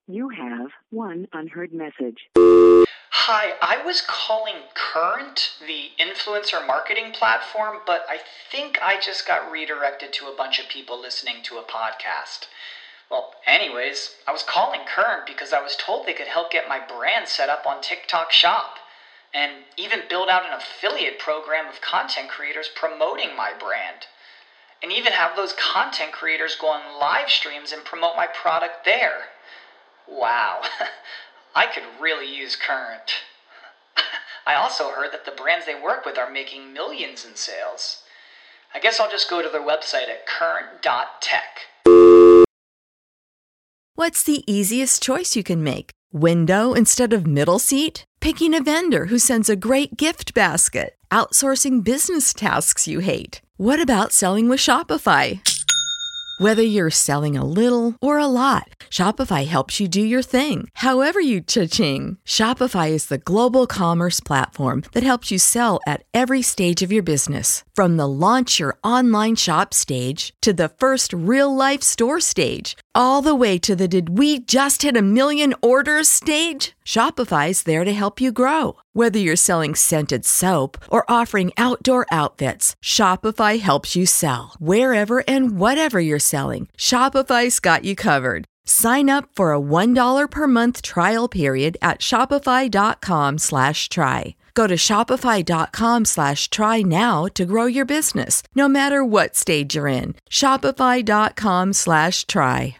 You have one unheard message. Hi, I was calling Current, the influencer marketing platform, but I think I just got redirected to a bunch of people listening to a podcast. Well, anyways, I was calling Current because I was told they could help get my brand set up on TikTok Shop, and even build out an affiliate program of content creators promoting my brand, and even have those content creators go on live streams and promote my product there. Wow, I could really use Current. I also heard that the brands they work with are making millions in sales. I guess I'll just go to their website at current.tech. What's the easiest choice you can make? Window instead of middle seat? Picking a vendor who sends a great gift basket? Outsourcing business tasks you hate? What about selling with Shopify? Whether you're selling a little or a lot, Shopify helps you do your thing, however you cha-ching. Shopify is the global commerce platform that helps you sell at every stage of your business. From the launch your online shop stage to the first real-life store stage, all the way to the did we just hit 1 million orders stage. Shopify's there to help you grow. Whether you're selling scented soap or offering outdoor outfits, Shopify helps you sell. Wherever and whatever you're selling, Shopify's got you covered. Sign up for a $1 per month trial period at shopify.com/try. Go to shopify.com/try now to grow your business, no matter what stage you're in. Shopify.com/try.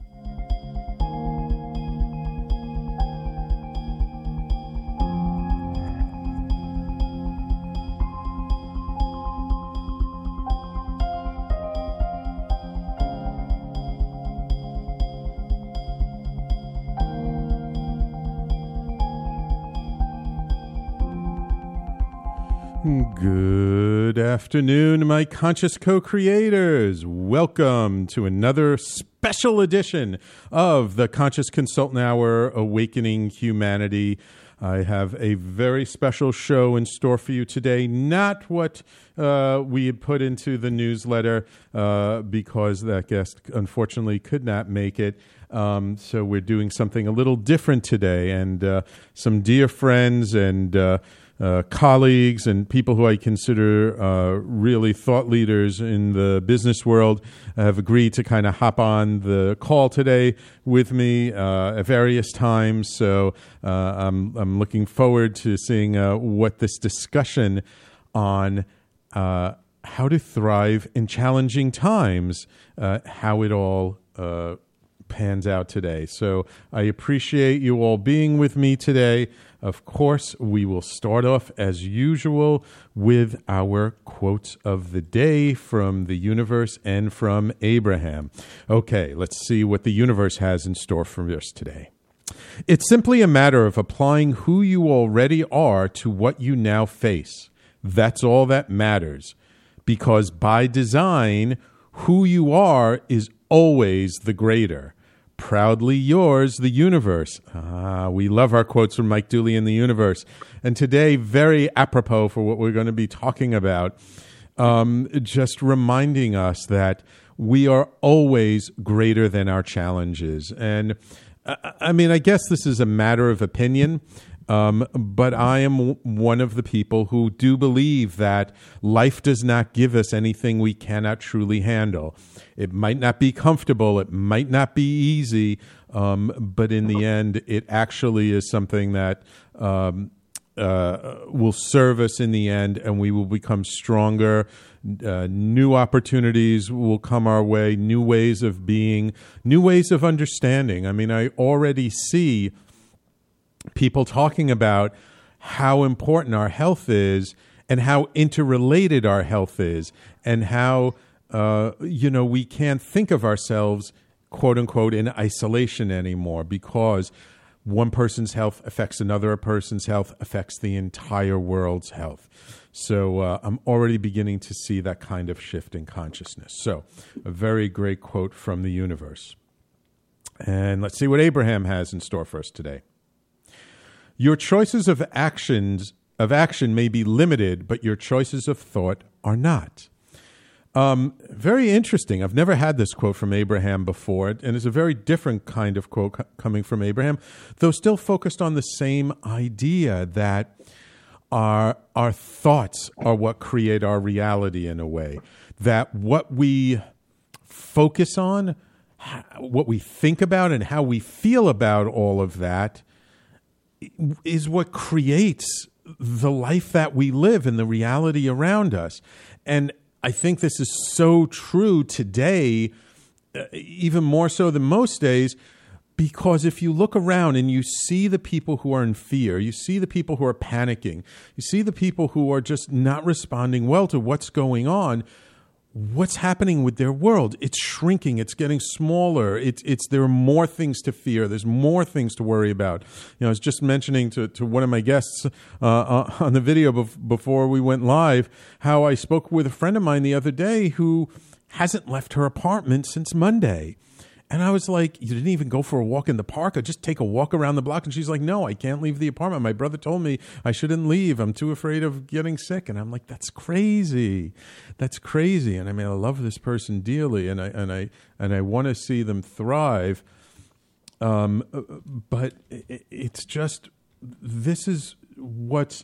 Good afternoon, my conscious co-creators. Welcome to another special edition of the Conscious Consultant Hour, Awakening Humanity. I have a very special show in store for you today. Not what we had put into the newsletter because that guest unfortunately could not make it. So we're doing something a little different today. And some dear friends and colleagues and people who I consider really thought leaders in the business world have agreed to kind of hop on the call today with me at various times. So I'm looking forward to seeing what this discussion on how to thrive in challenging times, how it all pans out today. So I appreciate you all being with me today. Of course, we will start off as usual with our quotes of the day from the universe and from Abraham. Okay, let's see what the universe has in store for us today. It's simply a matter of applying who you already are to what you now face. That's all that matters. Because by design, who you are is always the greater. Proudly yours, the universe. We love our quotes from Mike Dooley in the universe. And today, very apropos for what we're going to be talking about, just reminding us that we are always greater than our challenges. And I mean, I guess this is a matter of opinion, but I am one of the people who do believe that life does not give us anything we cannot truly handle. It might not be comfortable, it might not be easy, but in the end, it actually is something that will serve us in the end, and we will become stronger. New opportunities will come our way, new ways of being, new ways of understanding. I mean, I already see people talking about how important our health is and how interrelated our health is, and how we can't think of ourselves, quote unquote, in isolation anymore, because one person's health affects another person's health, affects the entire world's health. So I'm already beginning to see that kind of shift in consciousness. So a very great quote from the universe. And let's see what Abraham has in store for us today. Your choices of action may be limited, but your choices of thought are not. Very interesting. I've never had this quote from Abraham before, and it's a very different kind of quote coming from Abraham, though still focused on the same idea that our thoughts are what create our reality in a way, that what we focus on, what we think about, and how we feel about all of that is what creates the life that we live and the reality around us. And I think this is so true today, even more so than most days, because if you look around and you see the people who are in fear, you see the people who are panicking, you see the people who are just not responding well to what's going on, what's happening with their world? It's shrinking. It's getting smaller. There are more things to fear. There's more things to worry about. I was just mentioning to one of my guests on the video before we went live how I spoke with a friend of mine the other day who hasn't left her apartment since Monday. And I was like, you didn't even go for a walk in the park or just take a walk around the block? And she's like, no, I can't leave the apartment. My brother told me I shouldn't leave. I'm too afraid of getting sick. And I'm like, that's crazy. That's crazy. And I mean, I love this person dearly, and I want to see them thrive. But it's just, this is what's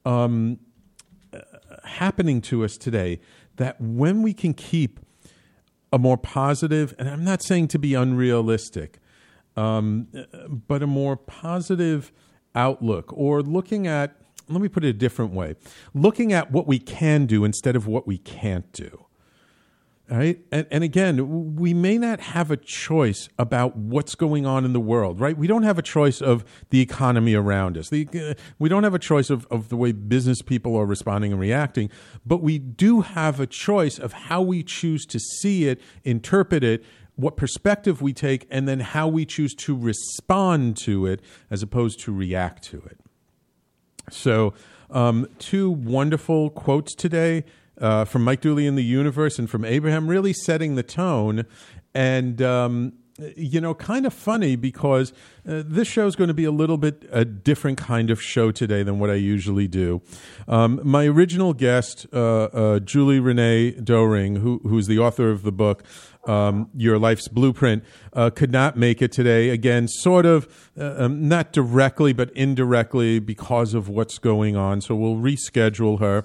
happening to us today, that when we can keep a more positive, and I'm not saying to be unrealistic, but a more positive outlook, or looking at, let me put it a different way, looking at what we can do instead of what we can't do. All right. And again, we may not have a choice about what's going on in the world, right? We don't have a choice of the economy around us. We don't have a choice of the way business people are responding and reacting, but we do have a choice of how we choose to see it, interpret it, what perspective we take, and then how we choose to respond to it as opposed to react to it. So, two wonderful quotes today. From Mike Dooley in the Universe and from Abraham, really setting the tone. And, kind of funny because this show is going to be a little bit a different kind of show today than what I usually do. My original guest, Julie Renee Doering, who's the author of the book, Your Life's Blueprint, could not make it today. Again, sort of, not directly, but indirectly because of what's going on. So we'll reschedule her.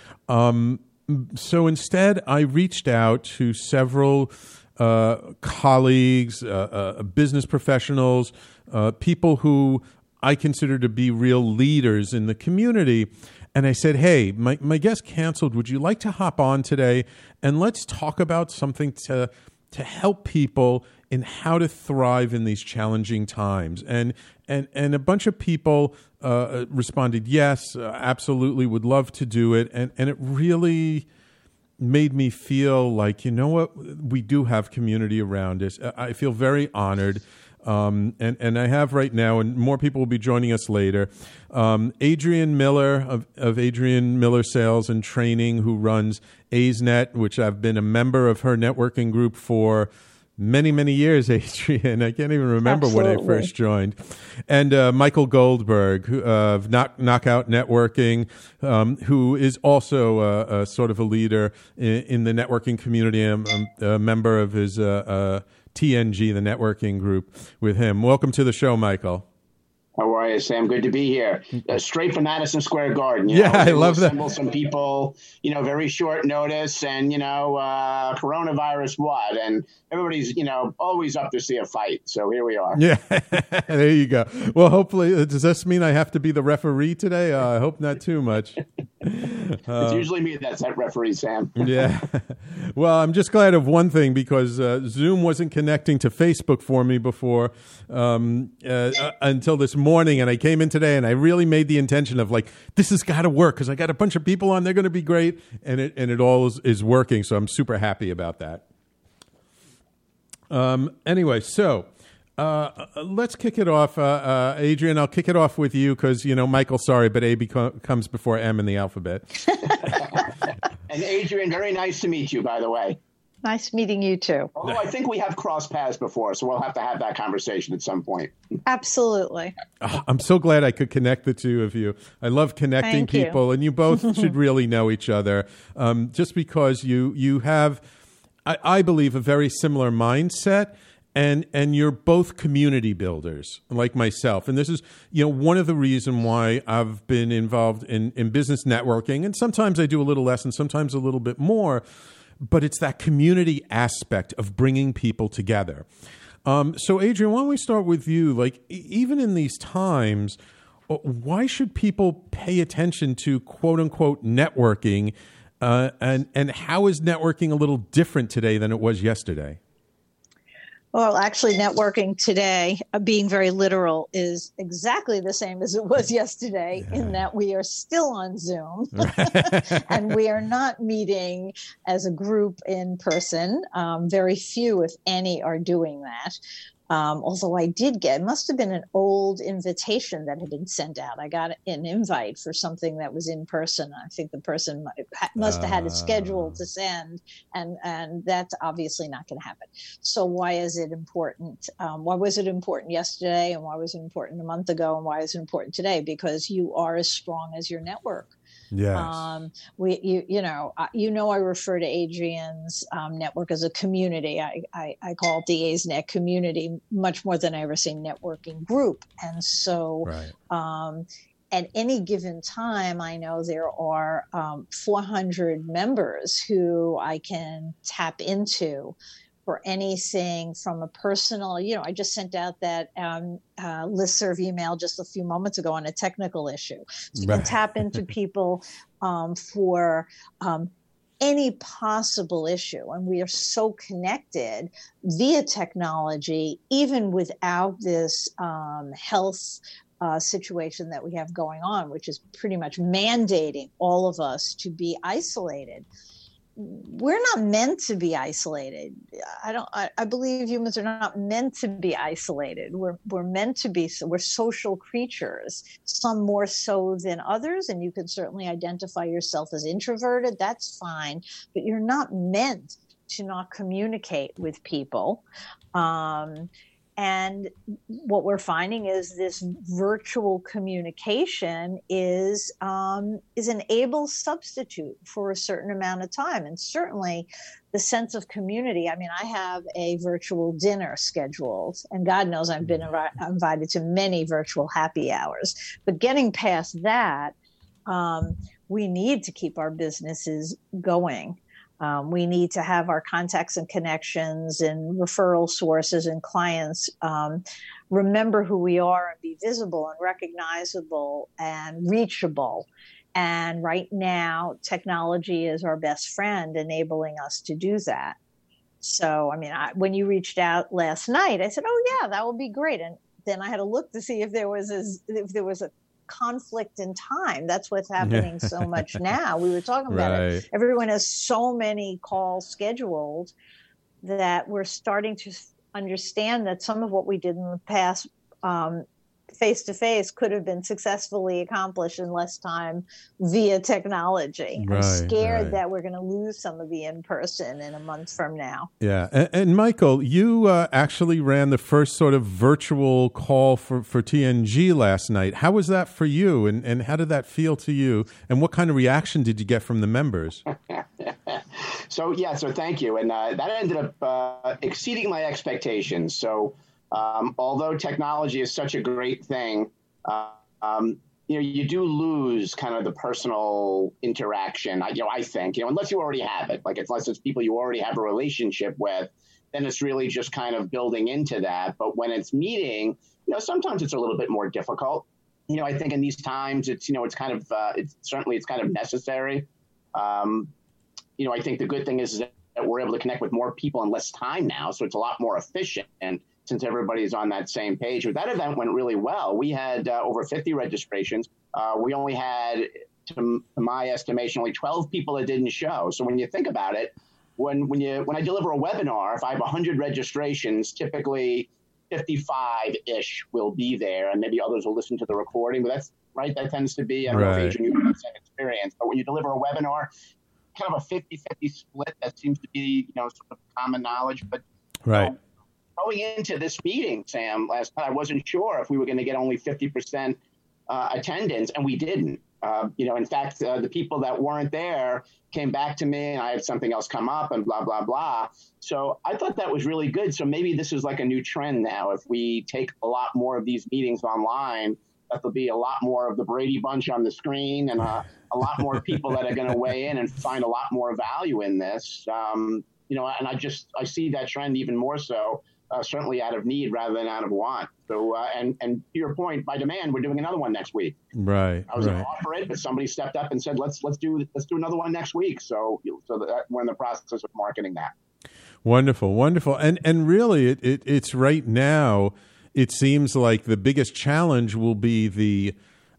So instead, I reached out to several colleagues, business professionals, people who I consider to be real leaders in the community. And I said, hey, my guest canceled. Would you like to hop on today? And let's talk about something to help people in how to thrive in these challenging times. And a bunch of people responded, yes, absolutely, would love to do it. And it really made me feel like, you know what, we do have community around us. I feel very honored. And I have right now, and more people will be joining us later, Adrienne Miller of Adrienne Miller Sales and Training, who runs AZNet, which I've been a member of her networking group for many, many years, Adrienne. I can't even remember when I first joined. And Michael Goldberg of Knockout Networking, who is also sort of a leader in the networking community. I'm a member of his TNG, the networking group with him. Welcome to the show, Michael. How are you, Sam? Good to be here. Straight from Madison Square Garden. I love that. Assemble some people, very short notice, and coronavirus what? And everybody's, always up to see a fight. So here we are. Yeah, there you go. Well, hopefully, does this mean I have to be the referee today? I hope not too much. It's usually me that's that referee, Sam. Yeah. Well, I'm just glad of one thing, because Zoom wasn't connecting to Facebook for me before until this morning, and I came in today and I really made the intention of this has got to work because I got a bunch of people on. They're going to be great, and it all is working. So I'm super happy about that. Anyway, so let's kick it off. Adrienne, I'll kick it off with you because, Michael, sorry, but A comes before M in the alphabet. And Adrienne, very nice to meet you, by the way. Nice meeting you too. Although I think we have crossed paths before, so we'll have to have that conversation at some point. Absolutely. I'm so glad I could connect the two of you. I love connecting people, and you both should really know each other, just because you have, I believe, a very similar mindset. And you're both community builders like myself. And this is, one of the reasons why I've been involved in business networking. And sometimes I do a little less and sometimes a little bit more. But it's that community aspect of bringing people together. So, Adrian, why don't we start with you? Like, even in these times, why should people pay attention to quote unquote networking? And how is networking a little different today than it was yesterday? Well, actually, networking today, being very literal, is exactly the same as it was yesterday, in that we are still on Zoom and we are not meeting as a group in person. Very few, if any, are doing that. Although I did it must have been an old invitation that had been sent out. I got an invite for something that was in person. I think the person must have had it scheduled to send, and that's obviously not going to happen. So why is it important? Why was it important yesterday, and why was it important a month ago, and why is it important today? Because you are as strong as your network. Yes. I refer to Adrian's network as a community. I call it the A's Net community much more than I ever say networking group. And so, at any given time, I know there are 400 members who I can tap into for anything from a personal, I just sent out that listserv email just a few moments ago on a technical issue. So you can tap into people for any possible issue. And we are so connected via technology, even without this health situation that we have going on, which is pretty much mandating all of us to be isolated. We're not meant to be isolated. I believe humans are not meant to be isolated. We're meant to be, we're social creatures, some more so than others. And you can certainly identify yourself as introverted. That's fine, but you're not meant to not communicate with people. And what we're finding is this virtual communication is an able substitute for a certain amount of time. And certainly the sense of community. I mean, I have a virtual dinner scheduled, and God knows I've been invited to many virtual happy hours. But getting past that, we need to keep our businesses going. We need to have our contacts and connections and referral sources and clients remember who we are and be visible and recognizable and reachable. And right now, technology is our best friend, enabling us to do that. So, I mean, when you reached out last night, I said, "Oh yeah, that would be great." And then I had to look to see if there was a conflict in time. That's what's happening so much now. We were talking about it. Everyone has so many calls scheduled that we're starting to understand that some of what we did in the past face-to-face could have been successfully accomplished in less time via technology. I'm scared that we're going to lose some of the in-person in a month from now. Yeah. And Michael, you actually ran the first sort of virtual call for TNG last night. How was that for you? And how did that feel to you? And what kind of reaction did you get from the members? So thank you. And that ended up exceeding my expectations. So although technology is such a great thing, you do lose kind of the personal interaction. I think, unless you already have it, unless it's people you already have a relationship with, then it's really just kind of building into that. But when it's meeting, sometimes it's a little bit more difficult. I think in these times, it's kind of necessary. I think the good thing is that we're able to connect with more people in less time now, so it's a lot more efficient. And since everybody's on that same page, that event went really well. We had over 50 registrations. We only had, to my estimation, only 12 people that didn't show. So when you think about it, when I deliver a webinar, if I have 100 registrations, typically 55-ish will be there, and maybe others will listen to the recording. But that's right. That tends to be, I don't know if Adrian, you have the same experience. But when you deliver a webinar, kind of a 50-50 split. That seems to be, sort of common knowledge. But right. Going into this meeting, Sam, last night, I wasn't sure if we were going to get only 50% attendance, and we didn't. In fact, the people that weren't there came back to me, and I had something else come up, and blah, blah, blah. So I thought that was really good. So maybe this is like a new trend now. If we take a lot more of these meetings online, that there'll be a lot more of the Brady Bunch on the screen, and a lot more people that are going to weigh in and find a lot more value in this. And I see that trend even more so. Certainly out of need rather than out of want. So, and to your point, by demand, we're doing another one next week. Right. I was going to offer it, but somebody stepped up and said, let's do another one next week. So that we're in the process of marketing that. Wonderful. And really, it's right now, it seems like the biggest challenge will be the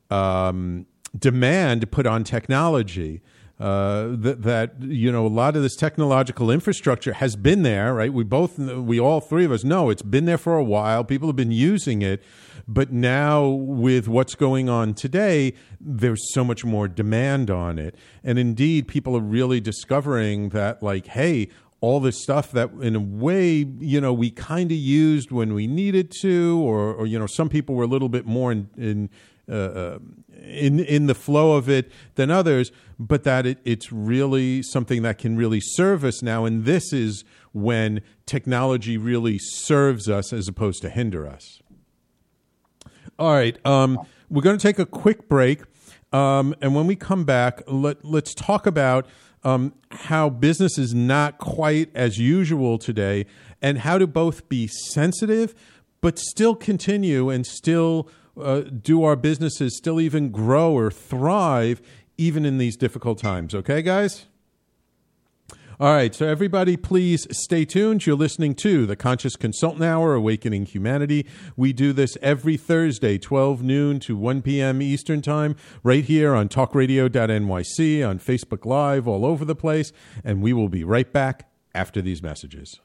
demand put on technology. That a lot of this technological infrastructure has been there, right? We all three of us know it's been there for a while. People have been using it, but now with what's going on today, there's so much more demand on it. And indeed, people are really discovering that, like, hey, all this stuff that in a way, we kind of used when we needed to, or some people were a little bit more in the flow of it than others, but that it's really something that can really serve us now. And this is when technology really serves us as opposed to hinder us. All right. We're going to take a quick break. And when we come back, let's talk about how business is not quite as usual today, and how to both be sensitive but still continue and still do our businesses still even grow or thrive even in these difficult times. Okay, guys? All right, so everybody please stay tuned. You're listening to the Conscious Consultant Hour, Awakening Humanity. We do this every Thursday, 12 noon to 1 p.m. Eastern Time, right here on talkradio.nyc, on Facebook Live, all over the place. And we will be right back after these messages.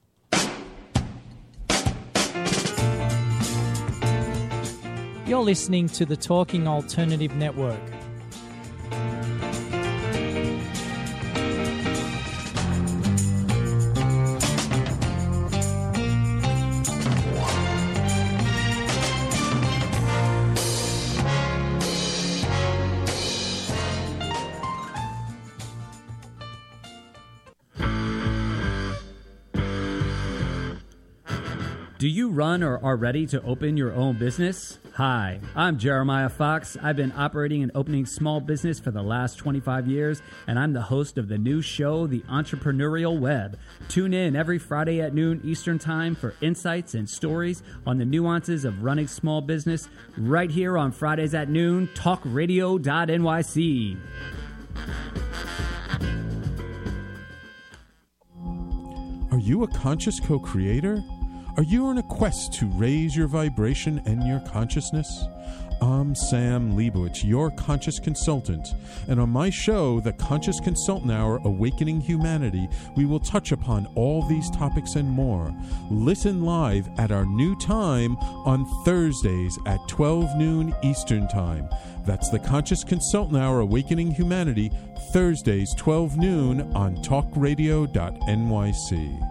You're listening to the Talking Alternative Network. Do you run or are ready to open your own business? Hi, I'm Jeremiah Fox. I've been operating and opening small business for the last 25 years, and I'm the host of the new show, The Entrepreneurial Web. Tune in every Friday at noon Eastern Time for insights and stories on the nuances of running small business right here on Fridays at noon, talkradio.nyc. Are you a conscious co-creator? Are you on a quest to raise your vibration and your consciousness? I'm Sam Leibowitz, your conscious consultant, and on my show, The Conscious Consultant Hour, Awakening Humanity, we will touch upon all these topics and more. Listen live at our new time on Thursdays at 12 noon Eastern Time. That's The Conscious Consultant Hour, Awakening Humanity, Thursdays 12 noon on talkradio.nyc.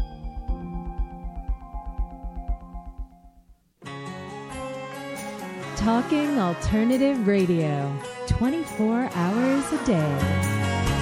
Talking Alternative Radio, 24 hours a day.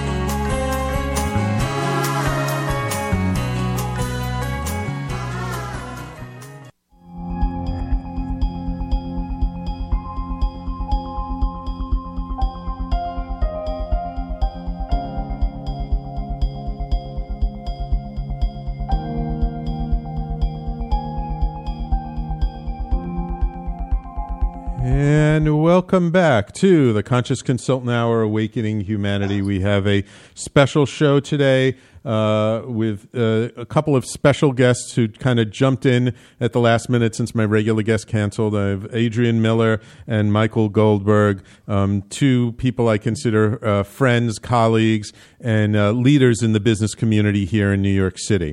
And welcome back to the Conscious Consultant Hour, Awakening Humanity. We have a special show today with a couple of special guests who kind of jumped in at the last minute since my regular guest canceled. I have Adrian Miller and Michael Goldberg, two people I consider friends, colleagues, and leaders in the business community here in New York City.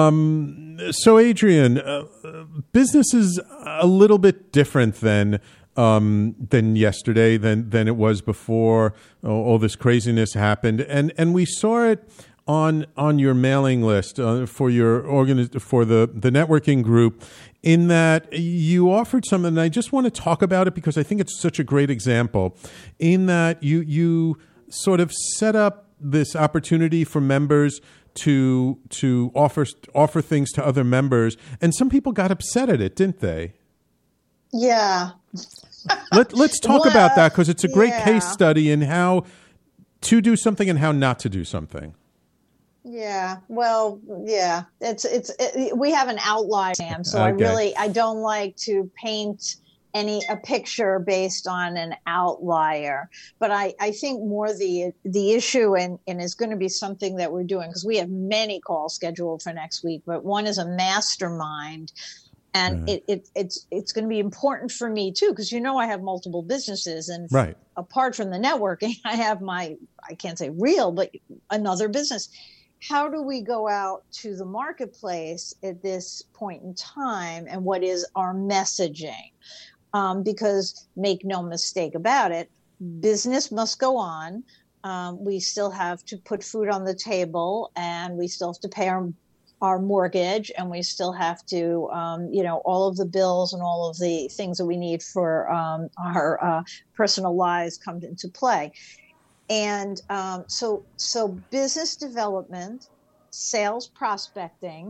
So, Adrian, business is a little bit different than than yesterday, than it was before all this craziness happened, and we saw it on your mailing list for your for the networking group, in that you offered something, and I just want to talk about it because I think it's such a great example, in that you sort of set up this opportunity for members to offer things to other members, and some people got upset at it, didn't they? Yeah. Let's talk about that, because it's a great case study in how to do something and how not to do something. Yeah. Well, yeah. We have an outline, Sam, so Okay. I don't like to paint a picture based on an outlier. But I think more the issue, and is going to be something that we're doing, because we have many calls scheduled for next week, but one is a mastermind. And it's going to be important for me too, because I have multiple businesses, and apart from the networking, I have I can't say real, but another business. How do we go out to the marketplace at this point in time, and what is our messaging? Because make no mistake about it, business must go on. We still have to put food on the table, and we still have to pay our mortgage, and we still have to, all of the bills and all of the things that we need for our personal lives come into play. And so business development, sales prospecting,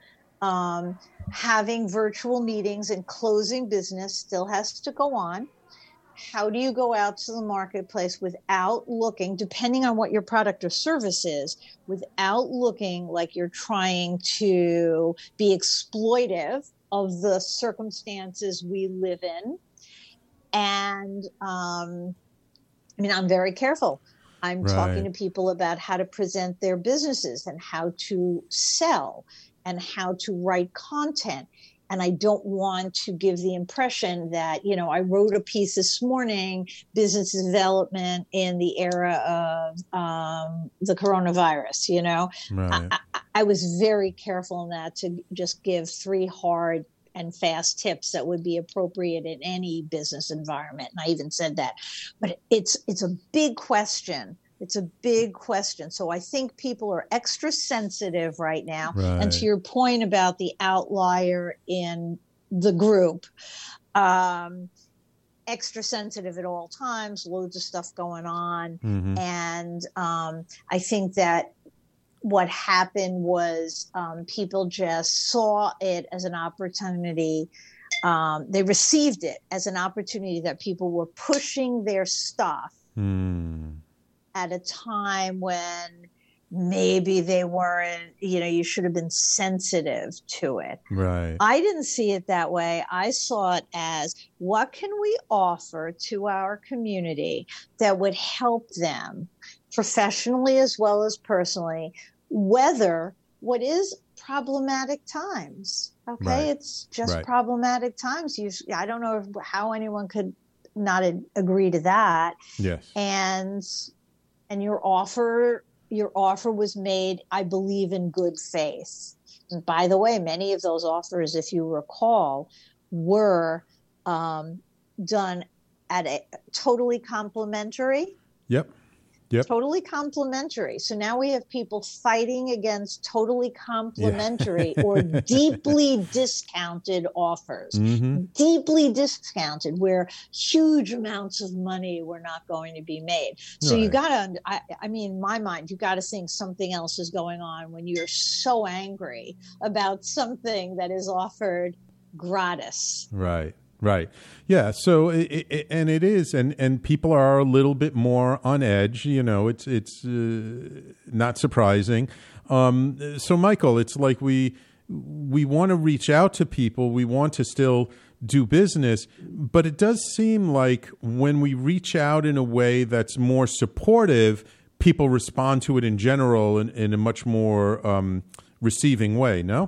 having virtual meetings and closing business still has to go on. How do you go out to the marketplace without looking, depending on what your product or service is, without looking like you're trying to be exploitive of the circumstances we live in? And I'm very careful. I'm talking to people about how to present their businesses and how to sell and how to write content. And I don't want to give the impression that, I wrote a piece this morning, business development in the era of the coronavirus, I was very careful not to just give 3 hard and fast tips that would be appropriate in any business environment. And I even said that. But it's a big question. It's a big question. So I think people are extra sensitive right now. And to your point about the outlier in the group, extra sensitive at all times, loads of stuff going on. Mm-hmm. And I think that what happened was people just saw it as an opportunity. They received it as an opportunity that people were pushing their stuff at a time when maybe they weren't, you should have been sensitive to it. Right. I didn't see it that way. I saw it as, what can we offer to our community that would help them professionally as well as personally weather what is problematic times. Okay. Right. It's just problematic times. I don't know how anyone could not agree to that. Yes. And your offer was made, I believe, in good faith. And by the way, many of those offers, if you recall, were done at a totally complimentary. Yep. Totally complimentary. So now we have people fighting against totally complimentary or deeply discounted offers. Mm-hmm. Deeply discounted, where huge amounts of money were not going to be made. So you got to, in my mind, you got to think something else is going on when you're so angry about something that is offered gratis. Right. Yeah. So it is, and people are a little bit more on edge. It's not surprising. So Michael, it's like we want to reach out to people. We want to still do business, but it does seem like when we reach out in a way that's more supportive, people respond to it in general in a much more receiving way. No?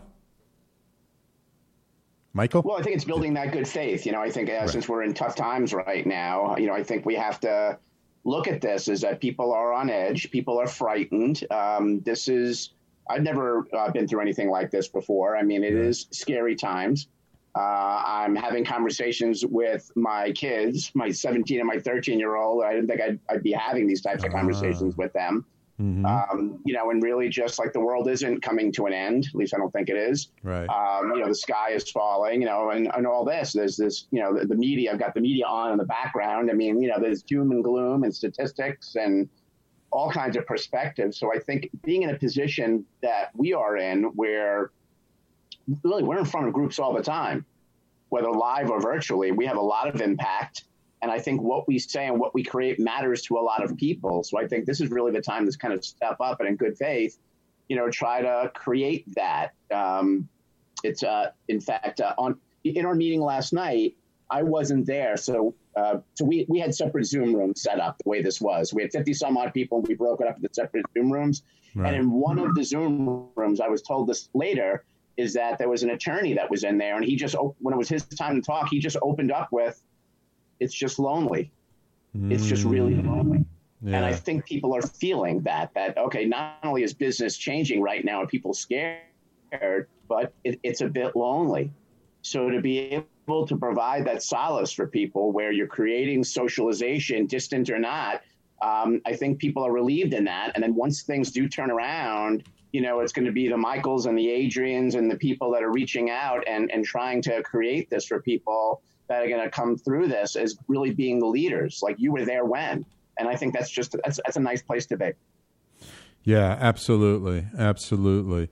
Michael? Well, I think it's building that good faith. I think since we're in tough times right now, I think we have to look at this as that people are on edge. People are frightened. I've never been through anything like this before. It is scary times. I'm having conversations with my kids, my 17 and my 13-year-old. I didn't think I'd be having these types of conversations with them. Mm-hmm. And really just like the world isn't coming to an end, at least I don't think it is. Right. The sky is falling, and all this. There's this, the media, I've got the media on in the background. I mean, there's doom and gloom and statistics and all kinds of perspectives. So I think being in a position that we are in where really we're in front of groups all the time, whether live or virtually, we have a lot of impact. And I think what we say and what we create matters to a lot of people. So I think this is really the time to kind of step up and in good faith, try to create that. It's in fact, in our meeting last night, I wasn't there. So we had separate Zoom rooms set up the way this was. We had 50 some odd people and we broke it up into separate Zoom rooms. Right. And in one of the Zoom rooms, I was told this later, is that there was an attorney that was in there. And he just, when it was his time to talk, he just opened up with, it's just lonely. It's just really lonely. Yeah. And I think people are feeling that, okay, not only is business changing right now and people scared, but it's a bit lonely. So to be able to provide that solace for people where you're creating socialization, distant or not, I think people are relieved in that. And then once things do turn around, it's going to be the Michaels and the Adrians and the people that are reaching out and trying to create this for people that are going to come through this as really being the leaders. Like you were there when, and I think that's a nice place to be. Yeah, absolutely. Absolutely.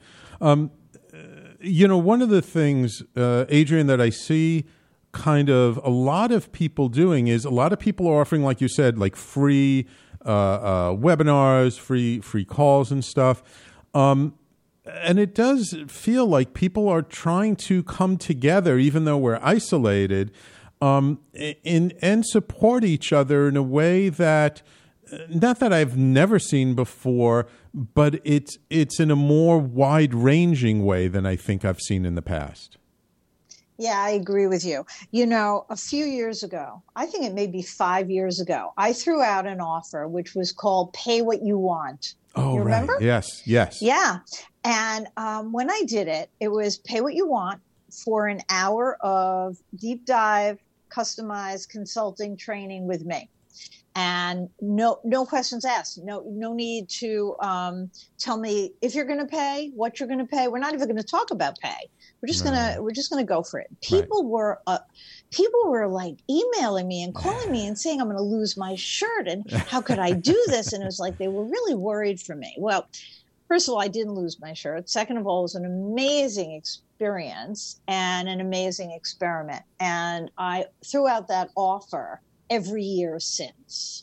One of the things, Adrian, that I see kind of a lot of people doing is a lot of people are offering, like you said, like free webinars, free calls and stuff. And it does feel like people are trying to come together, even though we're isolated, and support each other in a way that, not that I've never seen before, but it's in a more wide-ranging way than I think I've seen in the past. Yeah, I agree with you. A few years ago, I think it may be 5 years ago, I threw out an offer which was called Pay What You Want. Oh, you remember? Right. Yes. Yeah. And when I did it, it was pay what you want for an hour of deep dive, customized consulting training with me. And no questions asked. No need to tell me if you're going to pay, what you're going to pay. We're not even going to talk about pay. We're just gonna go for it. People were like emailing me and calling me and saying I'm going to lose my shirt and how could I do this? And it was like they were really worried for me. Well, first of all, I didn't lose my shirt. Second of all, it was an amazing experience and an amazing experiment. And I threw out that offer every year since.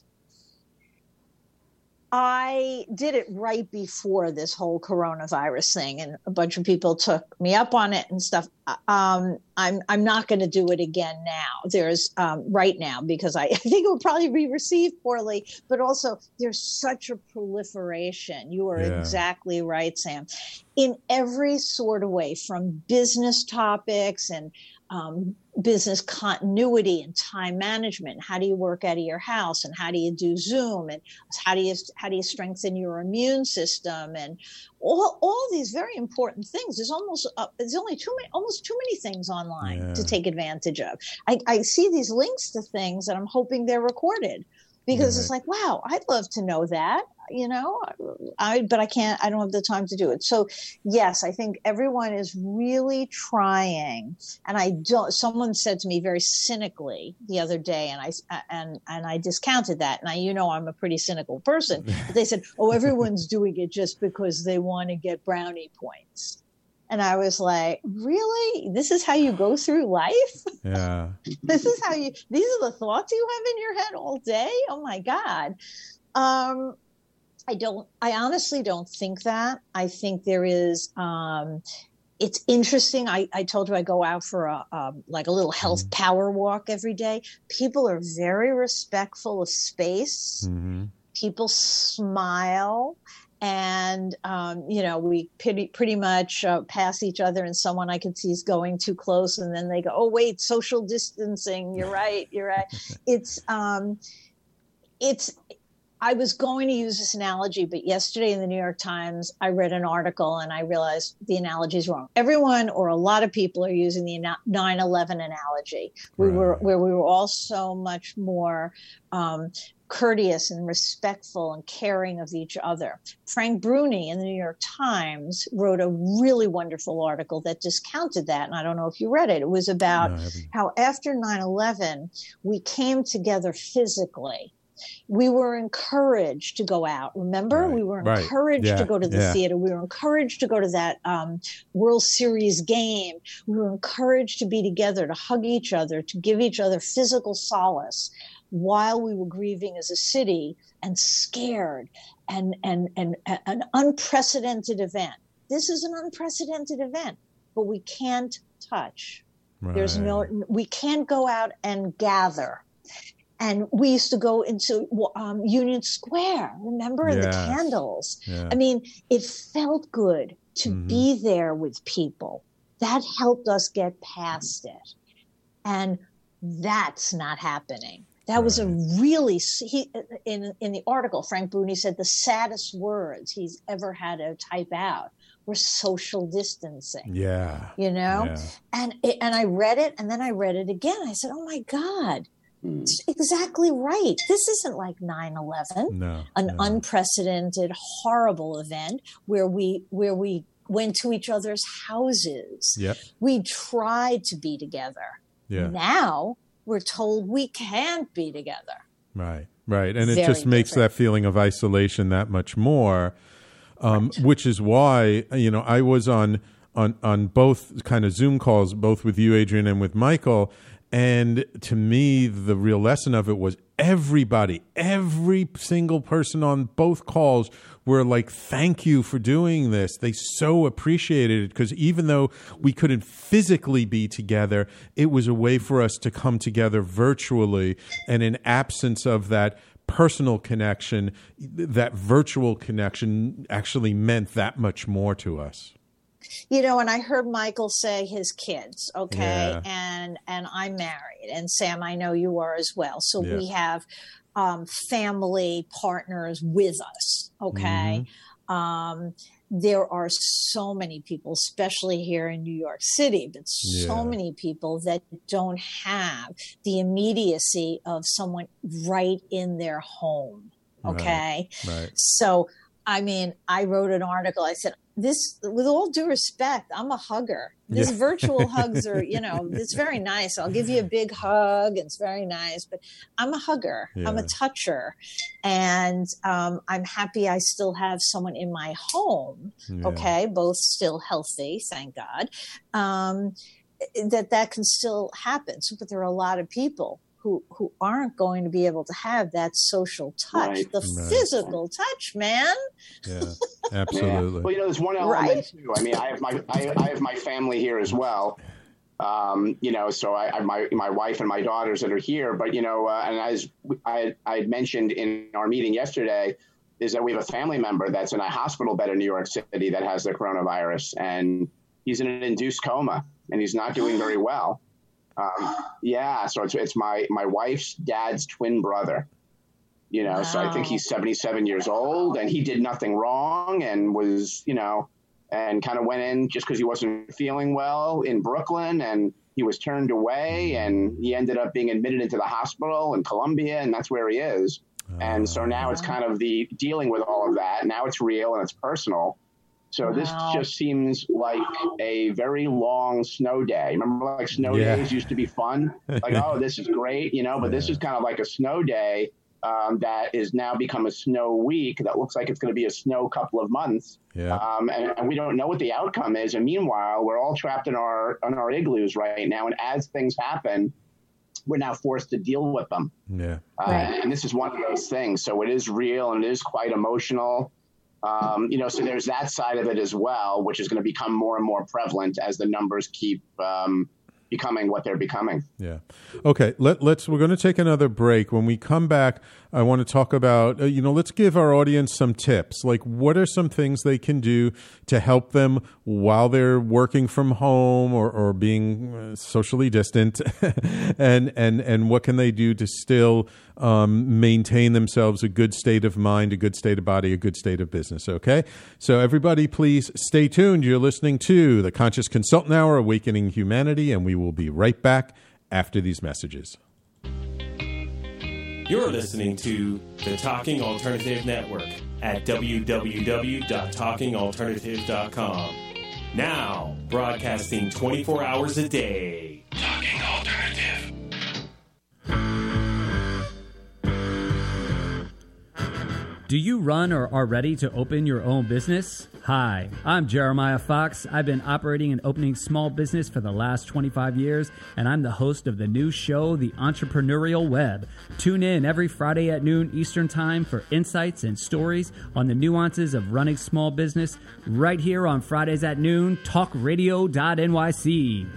I did it right before this whole coronavirus thing, and a bunch of people took me up on it and stuff. I'm not going to do it again now. There's right now because I think it will probably be received poorly, but also there's such a proliferation. You are exactly right, Sam. In every sort of way, from business topics and business continuity and time management. How do you work out of your house, and how do you do Zoom, and how do you strengthen your immune system, and all these very important things. There's only almost too many things online to take advantage of. I see these links to things and I'm hoping they're recorded because it's like, wow, I'd love to know that. But I can't, I don't have the time to do it. So yes, I think everyone is really trying. And someone said to me very cynically the other day, and I discounted that. And I'm a pretty cynical person, but they said, oh, everyone's doing it just because they want to get brownie points. And I was like, really? This is how you go through life? Yeah. These are the thoughts you have in your head all day? Oh my God. I honestly don't think that. I think there is, it's interesting. I told you I go out for a little health power walk every day. People are very respectful of space. Mm-hmm. People smile. And, we pretty much pass each other, and someone I could see is going too close. And then they go, oh, wait, social distancing. You're right. I was going to use this analogy, but yesterday in the New York Times, I read an article and I realized the analogy is wrong. Everyone or a lot of people are using the 9/11 analogy. Where we were all so much more courteous and respectful and caring of each other. Frank Bruni in the New York Times wrote a really wonderful article that discounted that. And I don't know if you read it. It was about how after 9/11, we came together physically. We were encouraged to go out. Remember, we were encouraged to go to the theater. We were encouraged to go to that World Series game. We were encouraged to be together, to hug each other, to give each other physical solace while we were grieving as a city and scared and an unprecedented event. This is an unprecedented event, but we can't touch. We can't go out and gather. And we used to go into Union Square, remember, the candles. Yeah. I mean, it felt good to be there with people. That helped us get past it. And that's not happening. That was a really, in the article, Frank Bruni said the saddest words he's ever had to type out were social distancing. Yeah. You know? Yeah. And I read it, and then I read it again. I said, oh, my God. It's exactly right. This isn't like 9/11, an unprecedented, horrible event where we went to each other's houses. Yep. We tried to be together. Yeah. Now we're told we can't be together. Right. And it just makes that feeling of isolation that much more, which is why, I was on both kind of Zoom calls, both with you, Adrienne, and with Michael. And to me, the real lesson of it was every single person on both calls were like, thank you for doing this. They so appreciated it because even though we couldn't physically be together, it was a way for us to come together virtually. And in absence of that personal connection, that virtual connection actually meant that much more to us. And I heard Michael say his kids, and I'm married, and Sam, I know you are as well. So we have family partners with us, there are so many people, especially here in New York City, but so many people that don't have the immediacy of someone right in their home, Right. So, I mean, I wrote an article, I said, this, with all due respect, I'm a hugger. These virtual hugs are, it's very nice. I'll give you a big hug. It's very nice, but I'm a hugger. I'm a toucher. And I'm happy I still have someone in my home, both still healthy, thank God, that can still happen. So, but there are a lot of people who aren't going to be able to have that social touch, the physical touch, man. Yeah, absolutely. Well, there's one element too. I mean, I have my family here as well. So I have my wife and my daughters that are here. But and as I had mentioned in our meeting yesterday, is that we have a family member that's in a hospital bed in New York City that has the coronavirus, and he's in an induced coma, and he's not doing very well. So it's my wife's dad's twin brother, so I think he's 77 years old, and he did nothing wrong and was, and kind of went in just because he wasn't feeling well in Brooklyn, and he was turned away, and he ended up being admitted into the hospital in Columbia, and that's where he is. And so now it's kind of the dealing with all of that. Now it's real and it's personal. So this just seems like a very long snow day. Remember, like snow days used to be fun? Like, oh, this is great, but this is kind of like a snow day that is now become a snow week that looks like it's going to be a snow couple of months. Yeah. And we don't know what the outcome is. And meanwhile, we're all trapped in our igloos right now. And as things happen, we're now forced to deal with them. Yeah. And this is one of those things. So it is real and it is quite emotional. So there's that side of it as well, which is going to become more and more prevalent as the numbers keep becoming what they're becoming. Yeah. Okay. We're going to take another break. When we come back, I want to talk about, let's give our audience some tips. Like, what are some things they can do to help them while they're working from home or being socially distant, and what can they do to still maintain themselves a good state of mind, a good state of body, a good state of business, okay? So everybody, please stay tuned. You're listening to the Conscious Consultant Hour, Awakening Humanity, and we will be right back after these messages. You're listening to the Talking Alternative Network at www.talkingalternative.com. Now, broadcasting 24 hours a day. Talking Alternative. Do you run or are ready to open your own business? Hi, I'm Jeremiah Fox. I've been operating and opening small business for the last 25 years, and I'm the host of the new show, The Entrepreneurial Web. Tune in every Friday at noon Eastern Time for insights and stories on the nuances of running small business right here on Fridays at noon, talkradio.nyc.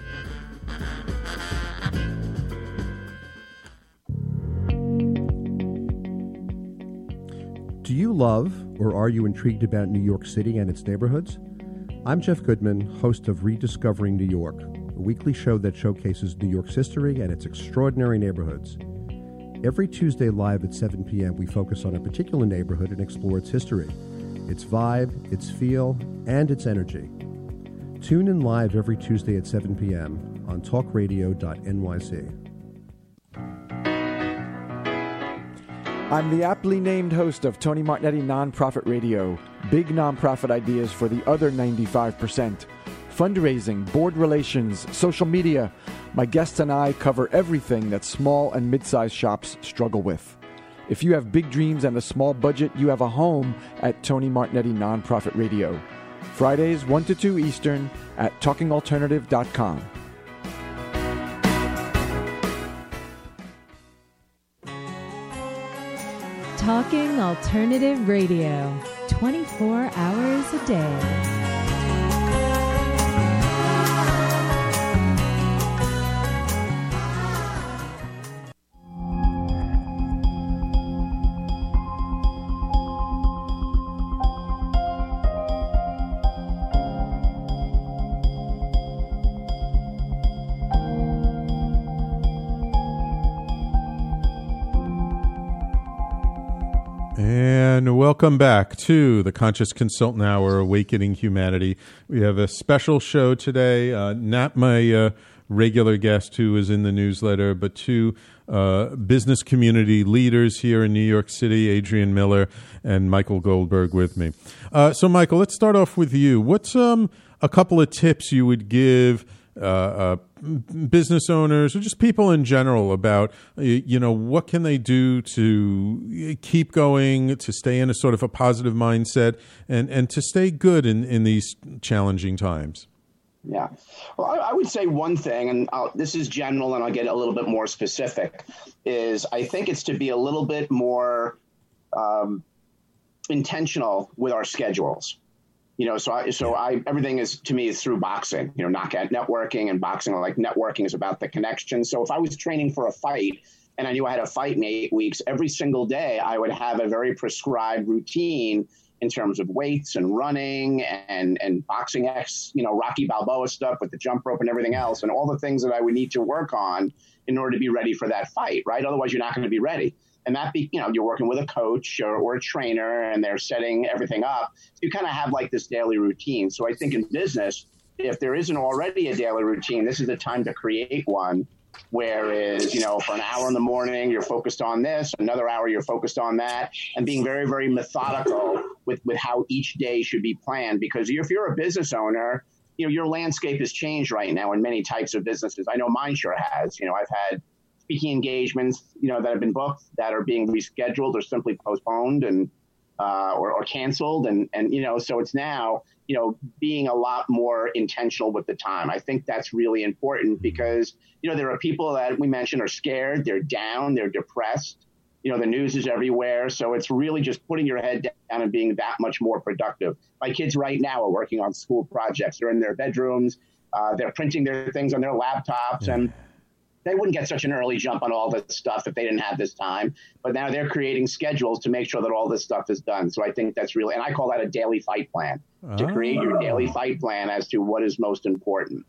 Do you love or are you intrigued about New York City and its neighborhoods? I'm Jeff Goodman, host of Rediscovering New York, a weekly show that showcases New York's history and its extraordinary neighborhoods. Every Tuesday live at 7 p.m., we focus on a particular neighborhood and explore its history, its vibe, its feel, and its energy. Tune in live every Tuesday at 7 p.m. on talkradio.nyc. I'm the aptly named host of Tony Martignetti Nonprofit Radio. Big nonprofit ideas for the other 95%. Fundraising, board relations, social media. My guests and I cover everything that small and mid-sized shops struggle with. If you have big dreams and a small budget, you have a home at Tony Martignetti Nonprofit Radio. Fridays 1 to 2 Eastern at talkingalternative.com. Talking Alternative Radio, 24 hours a day. And welcome back to the Conscious Consultant Hour, Awakening Humanity. We have a special show today, not my regular guest who is in the newsletter, but two business community leaders here in New York City, Adrian Miller and Michael Goldberg with me. So, Michael, let's start off with you. What's a couple of tips you would give business owners or just people in general about, what can they do to keep going, to stay in a sort of a positive mindset and to stay good in these challenging times? Yeah. Well, I would say one thing, and this is general and I'll get a little bit more specific, is I think it's to be a little bit more intentional with our schedules. Everything is, to me, is through boxing, knockout networking and boxing. Like networking is about the connection. So if I was training for a fight and I knew I had a fight in 8 weeks, every single day I would have a very prescribed routine in terms of weights and running and boxing Rocky Balboa stuff with the jump rope and everything else and all the things that I would need to work on in order to be ready for that fight, right? Otherwise, you're not going to be ready. And you're working with a coach or a trainer and they're setting everything up. So you kind of have like this daily routine. So I think in business, if there isn't already a daily routine, this is the time to create one. Whereas, for an hour in the morning, you're focused on this, another hour you're focused on that, and being very, very methodical with how each day should be planned. Because if you're a business owner, your landscape has changed right now in many types of businesses. I know mine sure has. I've had speaking engagements, that have been booked that are being rescheduled or simply postponed and or canceled. And so it's now, being a lot more intentional with the time. I think that's really important because, there are people that we mentioned are scared, they're down, they're depressed. The news is everywhere. So it's really just putting your head down and being that much more productive. My kids right now are working on school projects. They're in their bedrooms. They're printing their things on their laptops and they wouldn't get such an early jump on all this stuff if they didn't have this time. But now they're creating schedules to make sure that all this stuff is done. So I think that's really, and I call that a daily fight plan, to create your daily fight plan as to what is most important.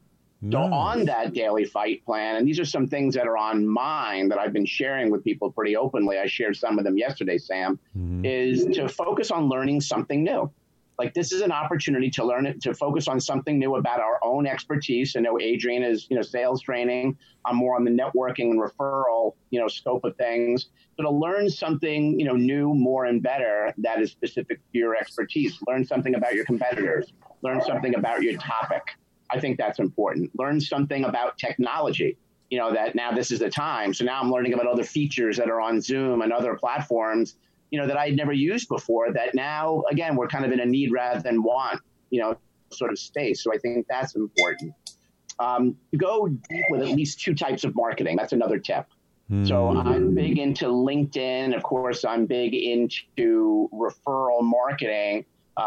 So on that daily fight plan, and these are some things that are on mine that I've been sharing with people pretty openly. I shared some of them yesterday, Sam, is to focus on learning something new. Like this is an opportunity to learn it, to focus on something new about our own expertise. I know Adrian is, sales training. I'm more on the networking and referral, scope of things. So to learn something, new, more and better that is specific to your expertise. Learn something about your competitors. Learn something about your topic. I think that's important. Learn something about technology, that now this is the time. So now I'm learning about other features that are on Zoom and other platforms, that I'd never used before, that now, again, we're kind of in a need rather than want, sort of space. So I think that's important. To go deep with at least two types of marketing. That's another tip. So I'm big into LinkedIn. Of course, I'm big into referral marketing.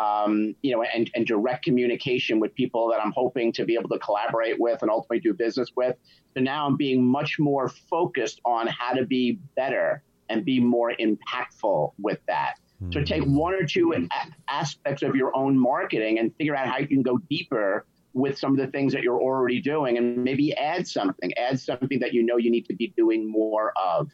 And direct communication with people that I'm hoping to be able to collaborate with and ultimately do business with. So now I'm being much more focused on how to be better and be more impactful with that. So take one or two aspects of your own marketing and figure out how you can go deeper with some of the things that you're already doing, and maybe add something that you need to be doing more of.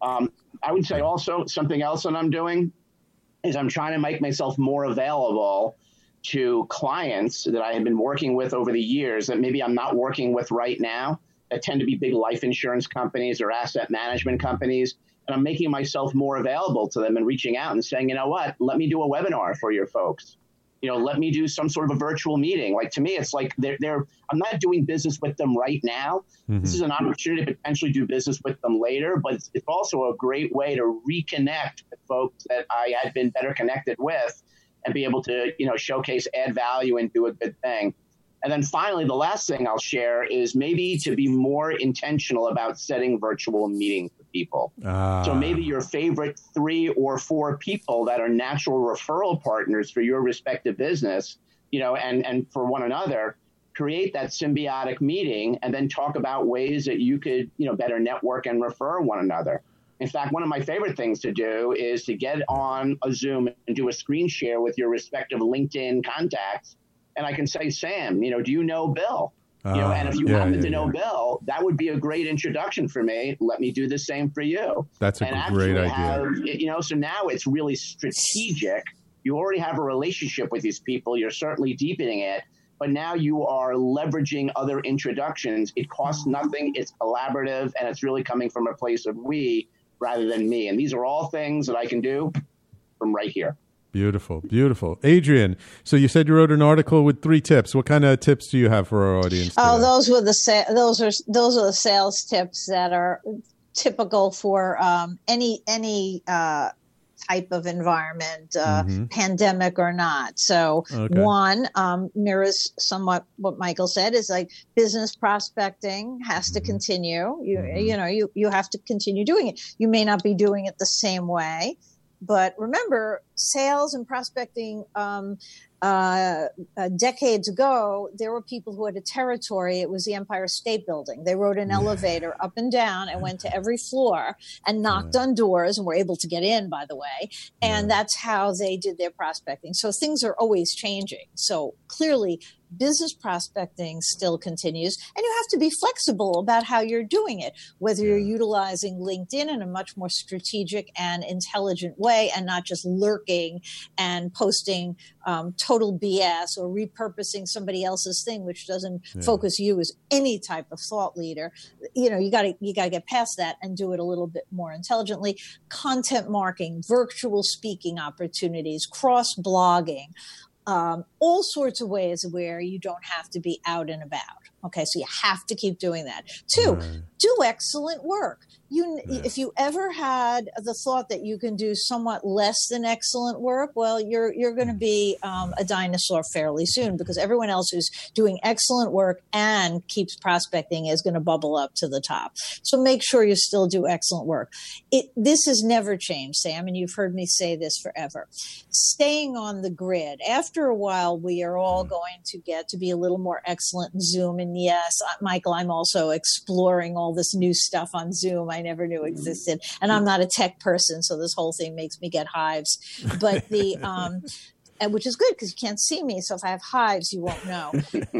I would say also something else that I'm doing is I'm trying to make myself more available to clients that I have been working with over the years that maybe I'm not working with right now, that tend to be big life insurance companies or asset management companies. And I'm making myself more available to them and reaching out and saying, let me do a webinar for your folks. Let me do some sort of a virtual meeting. Like, to me, it's like I'm not doing business with them right now. This is an opportunity to potentially do business with them later, but it's also a great way to reconnect with folks that I had been better connected with and be able to, showcase, add value, and do a good thing. And then finally, the last thing I'll share is maybe to be more intentional about setting virtual meetings with people. So maybe your favorite 3 or 4 people that are natural referral partners for your respective business, and for one another, create that symbiotic meeting and then talk about ways that you could, better network and refer one another. In fact, one of my favorite things to do is to get on a Zoom and do a screen share with your respective LinkedIn contacts. And I can say, Sam, do you know Bill? And if you happen to know Bill, that would be a great introduction for me. Let me do the same for you. That's a great idea. So now it's really strategic. You already have a relationship with these people. You're certainly deepening it. But now you are leveraging other introductions. It costs nothing. It's collaborative. And it's really coming from a place of we rather than me. And these are all things that I can do from right here. Beautiful, beautiful. Adrian, so you said you wrote an article with 3 tips. What kind of tips do you have for our audience today? Oh, those are the sales tips that are typical for any type of environment, pandemic or not. So one mirrors somewhat what Michael said, is like business prospecting has to continue. You have to continue doing it. You may not be doing it the same way. But remember, sales and prospecting decades ago, there were people who had a territory. It was the Empire State Building. They rode an elevator up and down and went to every floor and knocked on doors and were able to get in, by the way. And that's how they did their prospecting. So things are always changing. So clearly, business prospecting still continues, and you have to be flexible about how you're doing it, whether you're utilizing LinkedIn in a much more strategic and intelligent way and not just lurking and posting total BS or repurposing somebody else's thing, which doesn't focus you as any type of thought leader. You got to get past that and do it a little bit more intelligently. Content marketing, virtual speaking opportunities, cross blogging, all sorts of ways where you don't have to be out and about. Okay, so you have to keep doing that. 2, do excellent work. If you ever had the thought that you can do somewhat less than excellent work, well, you're going to be a dinosaur fairly soon, because everyone else who's doing excellent work and keeps prospecting is going to bubble up to the top. So make sure you still do excellent work. This has never changed, Sam, and you've heard me say this forever. Staying on the grid. After a while, we are all going to get to be a little more excellent in Zoom. And yes, Michael, I'm also exploring all this new stuff on Zoom I never knew existed. And I'm not a tech person, so this whole thing makes me get hives. But and which is good because you can't see me. So if I have hives, you won't know.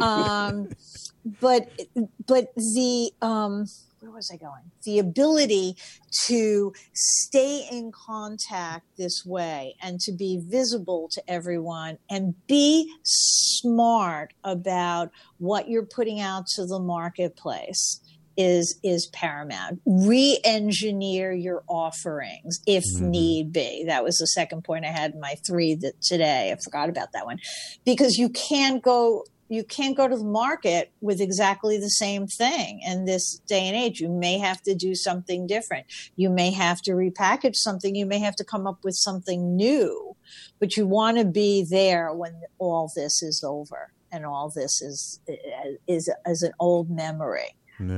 But the where was I going? The ability to stay in contact this way and to be visible to everyone and be smart about what you're putting out to the marketplace is paramount. Re-engineer your offerings if need be. That was the second point I had in my 3 today. I forgot about that one. Because you can't go to the market with exactly the same thing in this day and age. You may have to do something different. You may have to repackage something. You may have to come up with something new, but you want to be there when all this is over and all this is an old memory,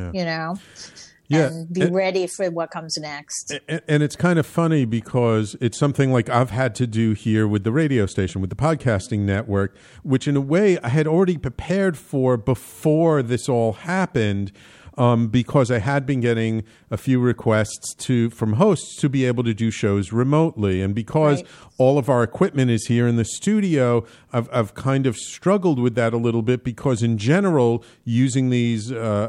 and be ready for what comes next. And it's kind of funny because it's something like I've had to do here with the radio station, with the podcasting network, which in a way I had already prepared for before this all happened. Because I had been getting a few requests from hosts to be able to do shows remotely. And because all of our equipment is here in the studio, I've kind of struggled with that a little bit because in general, using these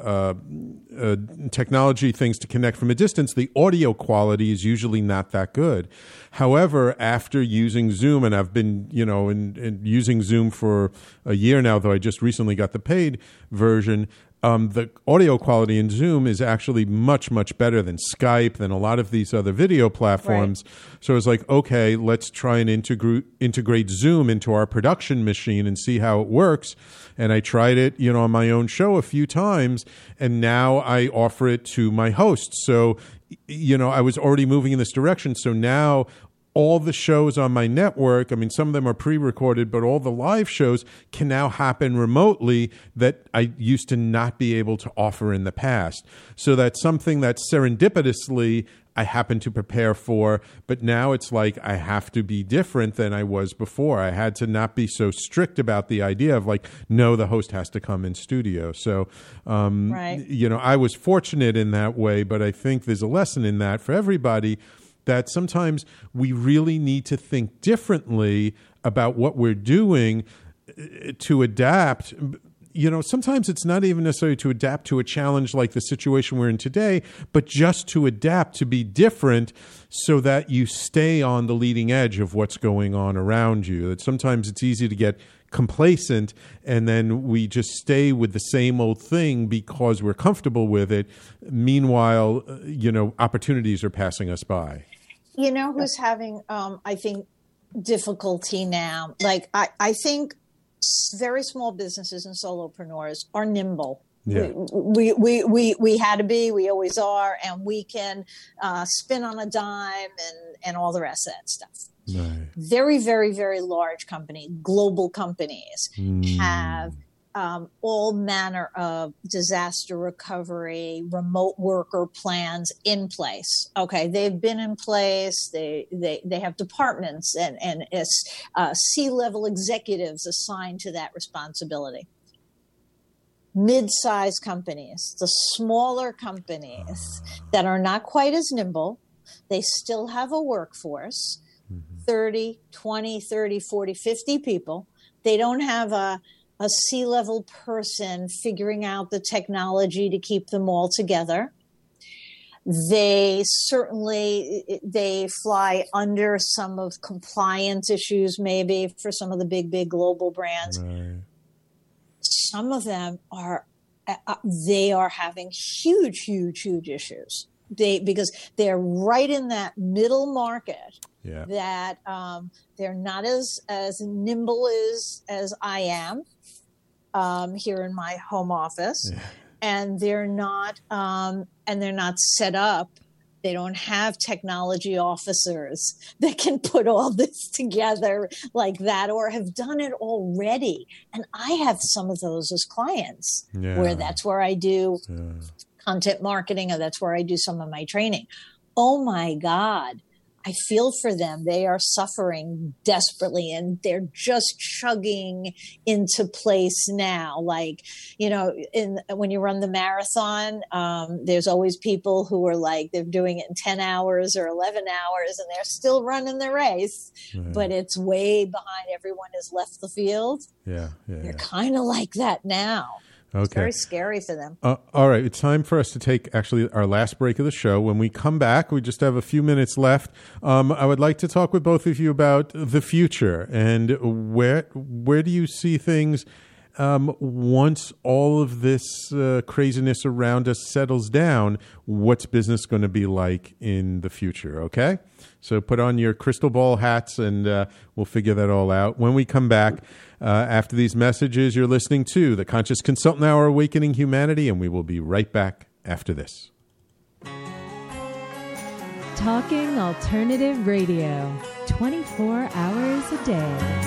technology things to connect from a distance, the audio quality is usually not that good. However, after using Zoom, and I've been, using Zoom for a year now, though I just recently got the paid version, the audio quality in Zoom is actually much, much better than Skype, than a lot of these other video platforms. Right. So it's like, okay, let's try and integrate Zoom into our production machine and see how it works. And I tried it, on my own show a few times, and now I offer it to my hosts. So, I was already moving in this direction. So now all the shows on my network, some of them are pre-recorded, but all the live shows can now happen remotely that I used to not be able to offer in the past. So that's something that serendipitously I happen to prepare for, but now it's like I have to be different than I was before. I had to not be so strict about the idea of no, the host has to come in studio. So, I was fortunate in that way, but I think there's a lesson in that for everybody, that sometimes we really need to think differently about what we're doing to adapt. Sometimes it's not even necessarily to adapt to a challenge like the situation we're in today, but just to adapt, to be different so that you stay on the leading edge of what's going on around you. That sometimes it's easy to get complacent and then we just stay with the same old thing because we're comfortable with it. Meanwhile, opportunities are passing us by. Who's having, I think, difficulty now? I think very small businesses and solopreneurs are nimble. Yeah. We had to be, we always are, and we can spin on a dime and all the rest of that stuff. Right. Very, very, very large global companies have all manner of disaster recovery, remote worker plans in place. Okay, they've been in place. They have departments and C-level executives assigned to that responsibility. Mid-sized companies, the smaller companies that are not quite as nimble, they still have a workforce, 30, 20, 30, 40, 50 people. They don't have a C-level person figuring out the technology to keep them all together. They fly under some of compliance issues, maybe for some of the big global brands. Right. Some of them are having huge issues. Because they're right in that middle market. Yeah. That they're not as nimble as I am here in my home office, and they're not set up. They don't have technology officers that can put all this together like that, or have done it already. And I have some of those as clients, where that's where I do content marketing, or that's where I do some of my training. Oh my God. I feel for them. They are suffering desperately, and they're just chugging into place now. Like, when you run the marathon, there's always people who are like, they're doing it in 10 hours or 11 hours, and they're still running the race, but it's way behind. Everyone has left the field. They're kind of like that now. Okay. It's very scary for them. All right. It's time for us to take actually our last break of the show. When we come back, we just have a few minutes left. I would like to talk with both of you about the future and where do you see things once all of this craziness around us settles down. What's business going to be like in the future? Okay. So put on your crystal ball hats and we'll figure that all out. When we come back, after these messages, you're listening to the Conscious Consultant Hour, Awakening Humanity, and we will be right back after this. Talking Alternative Radio, 24 hours a day.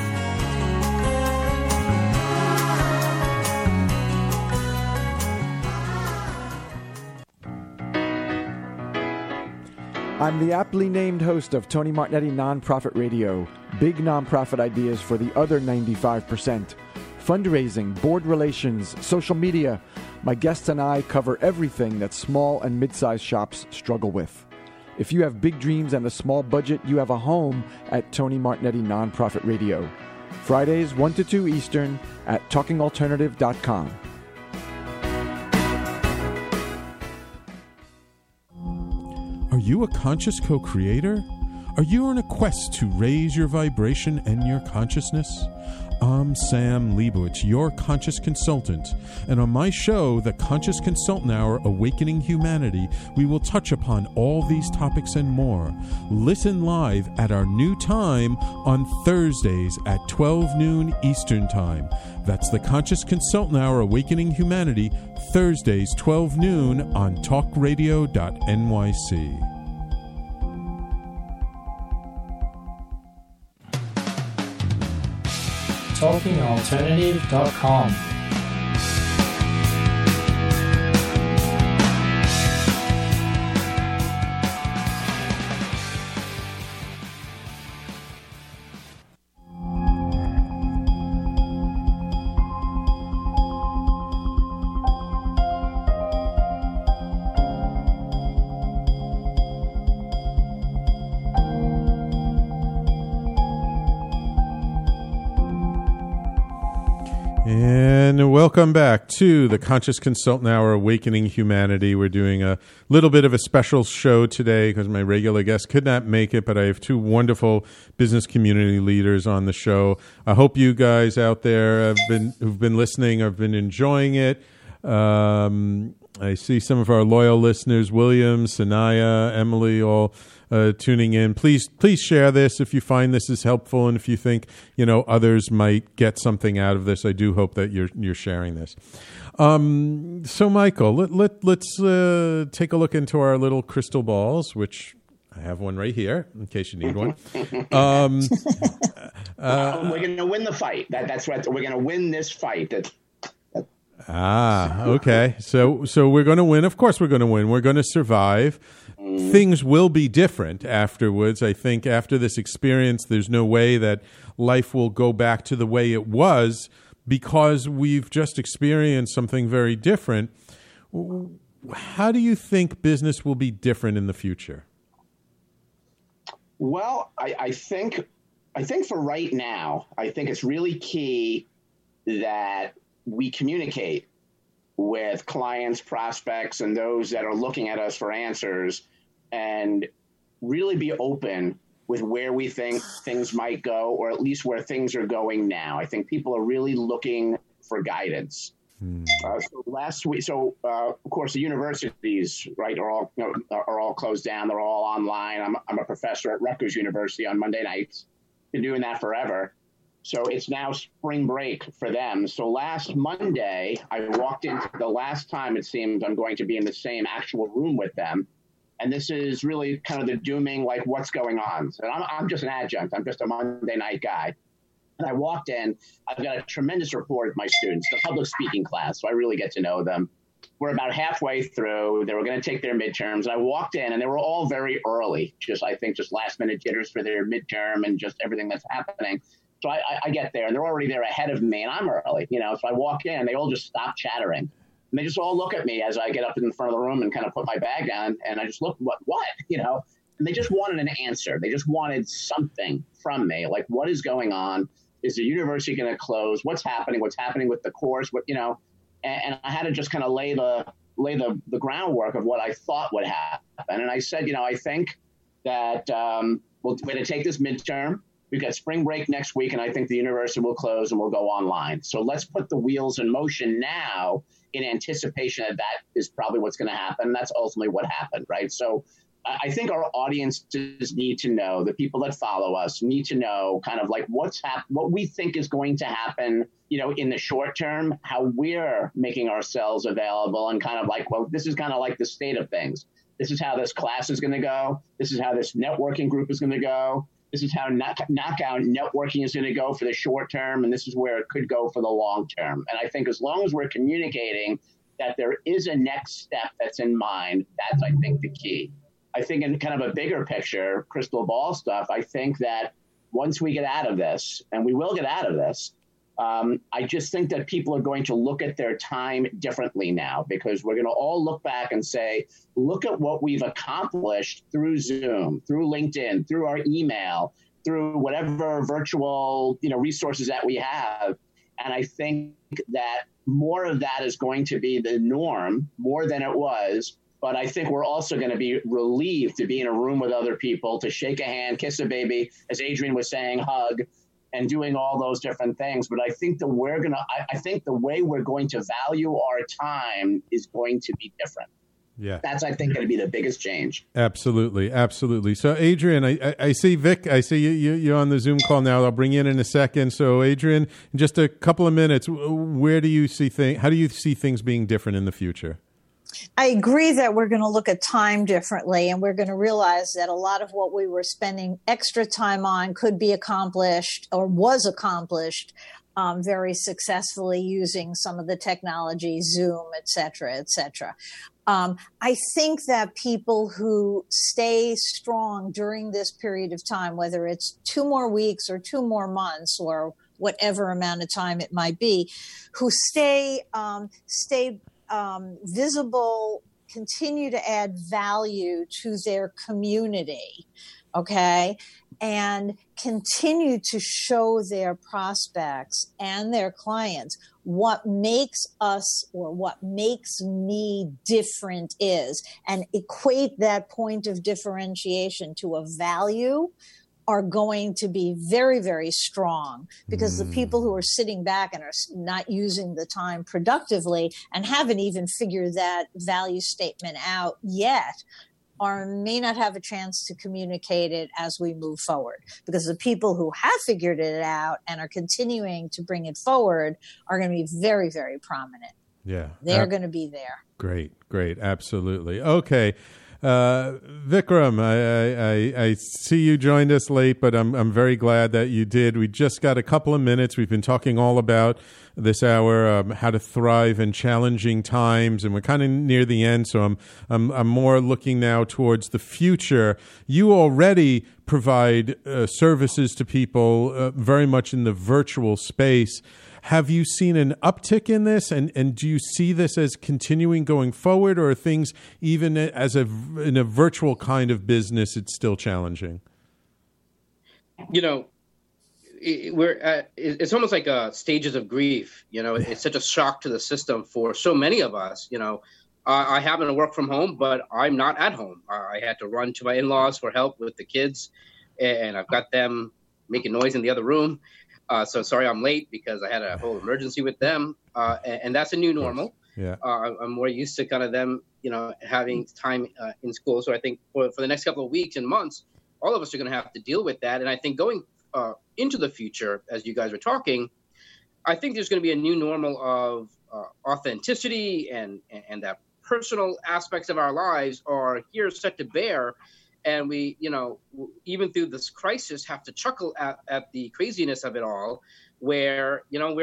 I'm the aptly named host of Tony Martignetti Nonprofit Radio. Big nonprofit ideas for the other 95%. Fundraising, board relations, social media. My guests and I cover everything that small and mid-sized shops struggle with. If you have big dreams and a small budget, you have a home at Tony Martignetti Nonprofit Radio. Fridays 1 to 2 Eastern at talkingalternative.com. Are you a conscious co-creator? Are you on a quest to raise your vibration and your consciousness? I'm Sam Leibowitz, your conscious consultant, and on my show, The Conscious Consultant Hour, Awakening Humanity, we will touch upon all these topics and more. Listen live at our new time on Thursdays at 12 noon Eastern Time. That's The Conscious Consultant Hour, Awakening Humanity, Thursdays 12 noon on talkradio.nyc. TalkingAlternative.com. And welcome back to the Conscious Consultant Hour, Awakening Humanity. We're doing a little bit of a special show today because my regular guest could not make it, but I have two wonderful business community leaders on the show. I hope you guys out there who've been listening have been enjoying it. I see some of our loyal listeners, William, Sanaya, Emily, all tuning in. Please share this if you find this is helpful, and if you think others might get something out of this. I do hope that you're sharing this. So, Michael, let's take a look into our little crystal balls, which I have one right here in case you need one. We're going to win the fight. That's right. We're going to win this fight. Okay. So we're going to win. Of course we're going to win. We're going to survive. Things will be different afterwards. I think after this experience, there's no way that life will go back to the way it was because we've just experienced something very different. How do you think business will be different in the future? Well, I think for right now, I think it's really key that we communicate with clients, prospects, and those that are looking at us for answers, and really be open with where we think things might go, or at least where things are going now. I think people are really looking for guidance. So last week, of course, the universities, right, are all closed down. They're all online. I'm a professor at Rutgers University on Monday nights. Been doing that forever. So it's now spring break for them. So last Monday, I walked into the last time it seems I'm going to be in the same actual room with them. And this is really kind of the dooming, like, what's going on? So I'm just an adjunct. I'm just a Monday night guy. And I walked in. I've got a tremendous rapport with my students, the public speaking class. So I really get to know them. were about halfway through. They were going to take their midterms. And I walked in, and they were all very early, just last minute jitters for their midterm and just everything that's happening. So I get there, and they're already there ahead of me, and I'm early, So I walk in, and they all just stop chattering. And they just all look at me as I get up in front of the room and kind of put my bag down, and I just look, what? And they just wanted an answer. They just wanted something from me, like, what is going on? Is the university going to close? What's happening? What's happening with the course? And I had to just kind of lay the groundwork of what I thought would happen. And I said, I think that we're going to take this midterm. We've got spring break next week, and I think the university will close and we'll go online. So let's put the wheels in motion now in anticipation that is probably what's going to happen. And that's ultimately what happened, right? So I think our audiences need to know, the people that follow us need to know kind of like what we think is going to happen, in the short term, how we're making ourselves available, and kind of like, well, this is kind of like the state of things. This is how this class is going to go. This is how this networking group is going to go. This is how knockout networking is going to go for the short term. And this is where it could go for the long term. And I think as long as we're communicating that there is a next step that's in mind, that's, I think, the key. I think in kind of a bigger picture, crystal ball stuff, I think that once we get out of this, and we will get out of this, I just think that people are going to look at their time differently now, because we're going to all look back and say, look at what we've accomplished through Zoom, through LinkedIn, through our email, through whatever virtual, resources that we have. And I think that more of that is going to be the norm more than it was. But I think we're also going to be relieved to be in a room with other people, to shake a hand, kiss a baby, as Adrian was saying, hug, and doing all those different things. But I think the way we're going to value our time is going to be different. Yeah, that's, I think, going to be the biggest change. Absolutely, absolutely. So, Adrian, I see Vic. I see you're on the Zoom call now. I'll bring you in a second. So, Adrian, in just a couple of minutes, where do you see how do you see things being different in the future? I agree that we're going to look at time differently, and we're going to realize that a lot of what we were spending extra time on could be accomplished, or was accomplished, very successfully using some of the technology, Zoom, et cetera, et cetera. I think that people who stay strong during this period of time, whether it's 2 more weeks or 2 more months or whatever amount of time it might be, who stay visible, continue to add value to their community, okay, and continue to show their prospects and their clients what makes us, or what makes me different is, and equate that point of differentiation to a value, are going to be very, very strong, because the people who are sitting back and are not using the time productively and haven't even figured that value statement out yet may not have a chance to communicate it as we move forward, because the people who have figured it out and are continuing to bring it forward are going to be very, very prominent. Yeah. They're going to be there. Great. Absolutely. Okay. Vikram, I see you joined us late, but I'm very glad that you did. We just got a couple of minutes. We've been talking all about this hour, how to thrive in challenging times, and we're kind of near the end. So I'm more looking now towards the future. You already provide services to people very much in the virtual space. Have you seen an uptick in this, and do you see this as continuing going forward, or are things, even in a virtual kind of business, it's still challenging? It's almost like stages of grief. It's such a shock to the system for so many of us. I happen to work from home, but I'm not at home. I had to run to my in-laws for help with the kids, and I've got them making noise in the other room. So sorry I'm late, because I had a whole emergency with them. And that's a new normal. Yeah. I'm more used to kind of them, having time in school. So I think for the next couple of weeks and months, all of us are going to have to deal with that. And I think going into the future, as you guys are talking, I think there's going to be a new normal of authenticity, and that personal aspects of our lives are here set to bear. And we, even through this crisis, have to chuckle at the craziness of it all, where,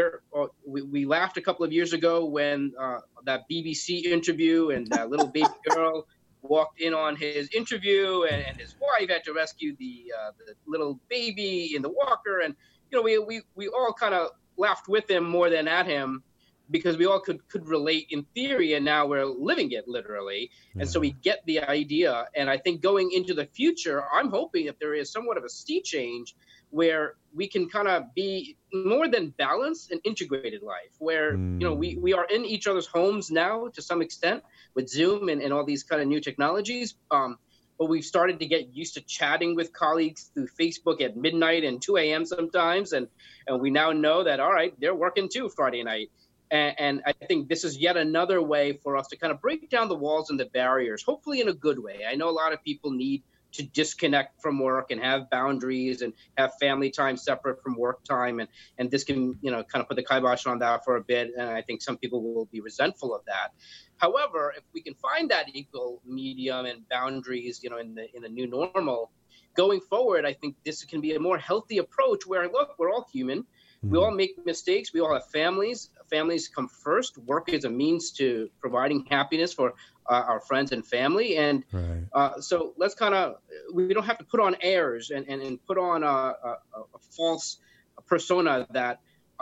we laughed a couple of years ago when that BBC interview and that little baby girl walked in on his interview, and his wife had to rescue the little baby in the walker. And, we all kind of laughed with him more than at him, because we all could relate in theory, and now we're living it literally. And so we get the idea. And I think going into the future, I'm hoping that there is somewhat of a sea change where we can kind of be more than balanced and integrated life, where, we are in each other's homes now to some extent with Zoom and all these kind of new technologies. But we've started to get used to chatting with colleagues through Facebook at midnight and 2 a.m. sometimes. And we now know that, all right, they're working too Friday night. And I think this is yet another way for us to kind of break down the walls and the barriers, hopefully in a good way. I know a lot of people need to disconnect from work and have boundaries and have family time separate from work time. And this can, kind of put the kibosh on that for a bit. And I think some people will be resentful of that. However, if we can find that equal medium and boundaries, in the new normal, going forward, I think this can be a more healthy approach where, look, we're all human. We all make mistakes. We all have families. Families come first. Work is a means to providing happiness for our friends and family. And so let's we don't have to put on airs and put on a false persona that,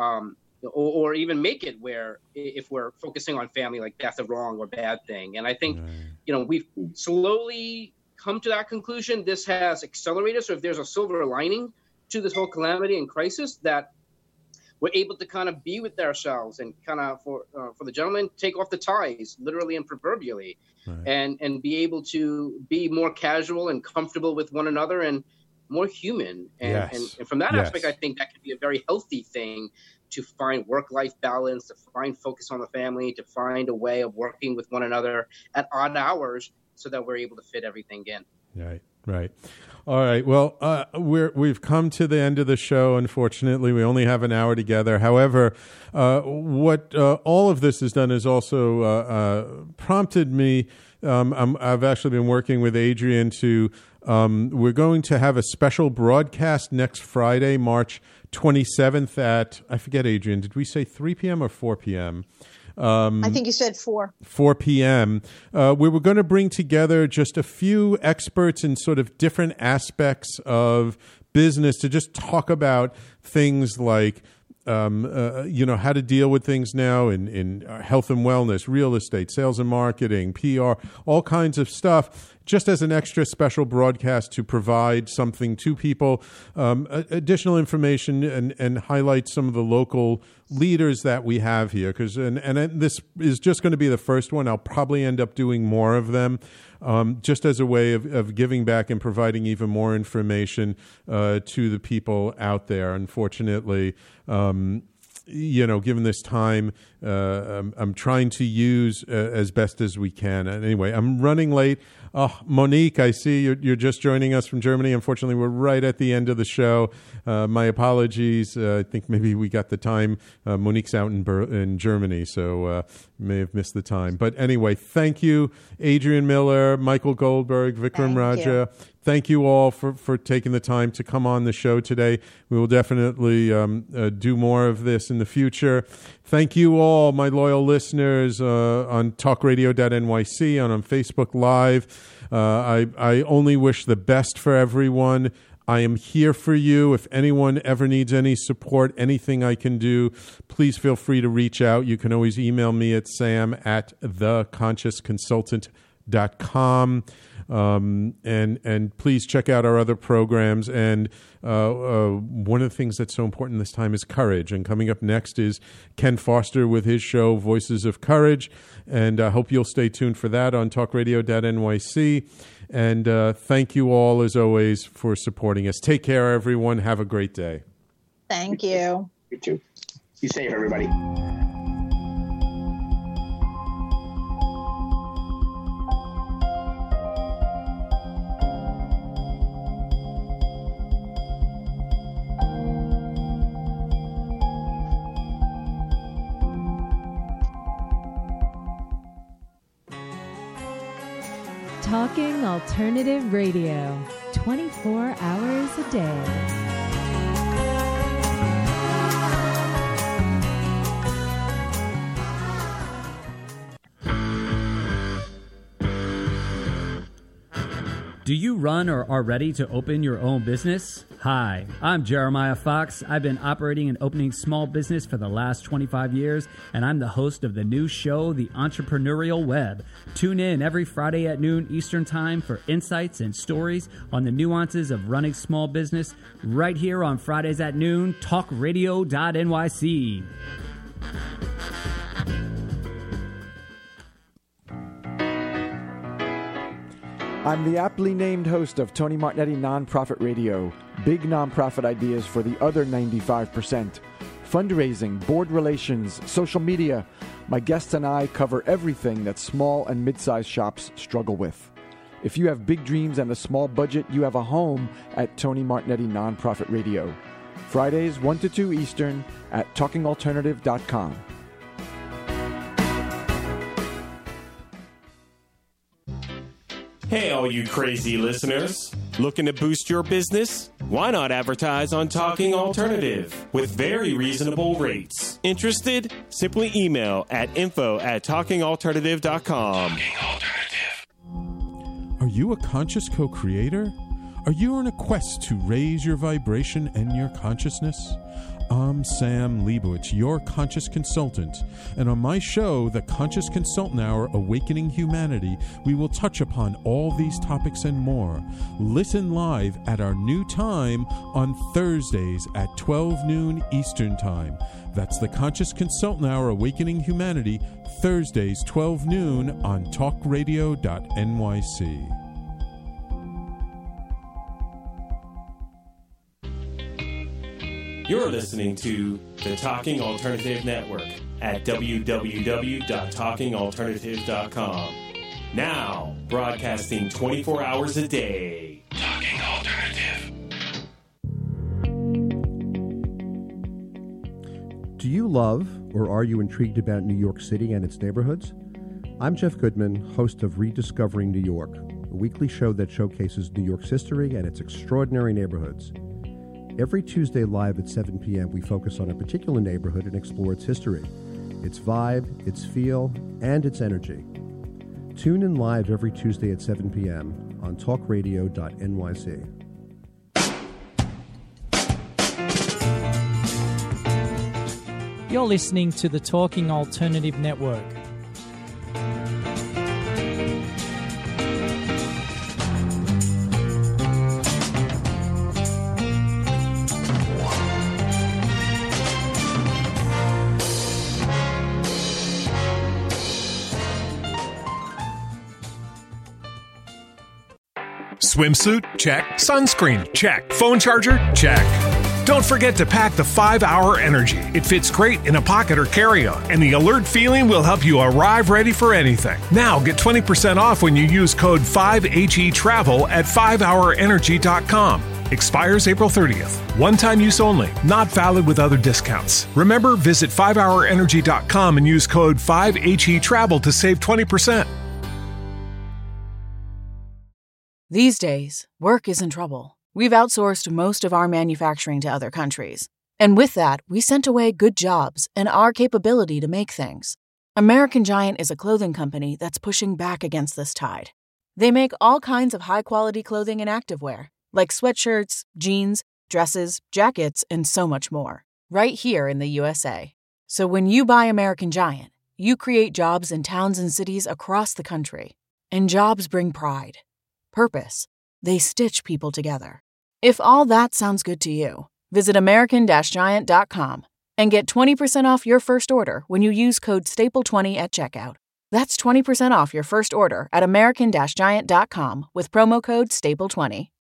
or even make it where if we're focusing on family, like that's a wrong or bad thing. And I think, we've slowly come to that conclusion. This has accelerated. So if there's a silver lining to this whole calamity and crisis, that we're able to kind of be with ourselves and kind of, for the gentleman, take off the ties, literally and proverbially, and be able to be more casual and comfortable with one another and more human. And from that aspect, I think that could be a very healthy thing, to find work-life balance, to find focus on the family, to find a way of working with one another at odd hours so that we're able to fit everything in. Right. All right. Well, we've come to the end of the show. Unfortunately, we only have an hour together. However, what all of this has done is also prompted me. I've actually been working with Adrian to. We're going to have a special broadcast next Friday, March 27th at, I forget, Adrian, did we say 3 p.m. or 4 p.m.? I think you said 4. 4 p.m. We were going to bring together just a few experts in sort of different aspects of business to just talk about things like, how to deal with things now in health and wellness, real estate, sales and marketing, PR, all kinds of stuff, just as an extra special broadcast to provide something to people, additional information and highlight some of the local leaders that we have here. And this is just going to be the first one. I'll probably end up doing more of them, just as a way of giving back and providing even more information to the people out there. Unfortunately, given this time, I'm trying to use as best as we can. And anyway, I'm running late. Monique, I see you're just joining us from Germany. Unfortunately, we're right at the end of the show. My apologies. I think maybe we got the time. Monique's out in Germany, so may have missed the time. But anyway, thank you, Adrian Miller, Michael Goldberg, Vikram Raja. Thank you all for taking the time to come on the show today. We will definitely do more of this in the future. Thank you all, my loyal listeners on talkradio.nyc and on Facebook Live. I only wish the best for everyone. I am here for you. If anyone ever needs any support, anything I can do, please feel free to reach out. You can always email me at sam@theconsciousconsultant.com. And please check out our other programs. And one of the things that's so important this time is courage. And coming up next is Ken Foster with his show, Voices of Courage. And I hope you'll stay tuned for that on talkradio.nyc. And thank you all, as always, for supporting us. Take care, everyone. Have a great day. Thank you. You too. Be safe, everybody. Talking Alternative Radio, 24 hours a day. Do you run or are ready to open your own business? Hi, I'm Jeremiah Fox. I've been operating and opening small business for the last 25 years, and I'm the host of the new show, The Entrepreneurial Web. Tune in every Friday at noon Eastern Time for insights and stories on the nuances of running small business right here on Fridays at noon, talkradio.nyc. I'm the aptly named host of Tony Martignetti Nonprofit Radio, big nonprofit ideas for the other 95%. Fundraising, board relations, social media. My guests and I cover everything that small and mid-sized shops struggle with. If you have big dreams and a small budget, you have a home at Tony Martignetti Nonprofit Radio. Fridays 1 to 2 Eastern at talkingalternative.com. Hey, all you crazy listeners. Looking to boost your business? Why not advertise on Talking Alternative with very reasonable rates? Interested? Simply email at info@talkingalternative.com. Are you a conscious co-creator? Are you on a quest to raise your vibration and your consciousness? I'm Sam Leibowitz, your conscious consultant, and on my show, The Conscious Consultant Hour, Awakening Humanity, we will touch upon all these topics and more. Listen live at our new time on Thursdays at 12 noon Eastern Time. That's The Conscious Consultant Hour, Awakening Humanity, Thursdays 12 noon on talkradio.nyc. You're listening to the Talking Alternative Network at www.talkingalternative.com. Now, broadcasting 24 hours a day. Talking Alternative. Do you love or are you intrigued about New York City and its neighborhoods? I'm Jeff Goodman, host of Rediscovering New York, a weekly show that showcases New York's history and its extraordinary neighborhoods. Every Tuesday live at 7 p.m., we focus on a particular neighborhood and explore its history, its vibe, its feel, and its energy. Tune in live every Tuesday at 7 p.m. on talkradio.nyc. You're listening to the Talking Alternative Network. Swimsuit? Check. Sunscreen? Check. Phone charger? Check. Don't forget to pack the 5-Hour Energy. It fits great in a pocket or carry-on, and the alert feeling will help you arrive ready for anything. Now get 20% off when you use code 5HETRAVEL at 5hourenergy.com. Expires April 30th. One-time use only. Not valid with other discounts. Remember, visit 5hourenergy.com and use code 5HETRAVEL to save 20%. These days, work is in trouble. We've outsourced most of our manufacturing to other countries. And with that, we sent away good jobs and our capability to make things. American Giant is a clothing company that's pushing back against this tide. They make all kinds of high-quality clothing and activewear, like sweatshirts, jeans, dresses, jackets, and so much more, right here in the USA. So when you buy American Giant, you create jobs in towns and cities across the country. And jobs bring pride. Purpose. They stitch people together. If all that sounds good to you, visit American-Giant.com and get 20% off your first order when you use code STAPLE20 at checkout. That's 20% off your first order at American-Giant.com with promo code STAPLE20.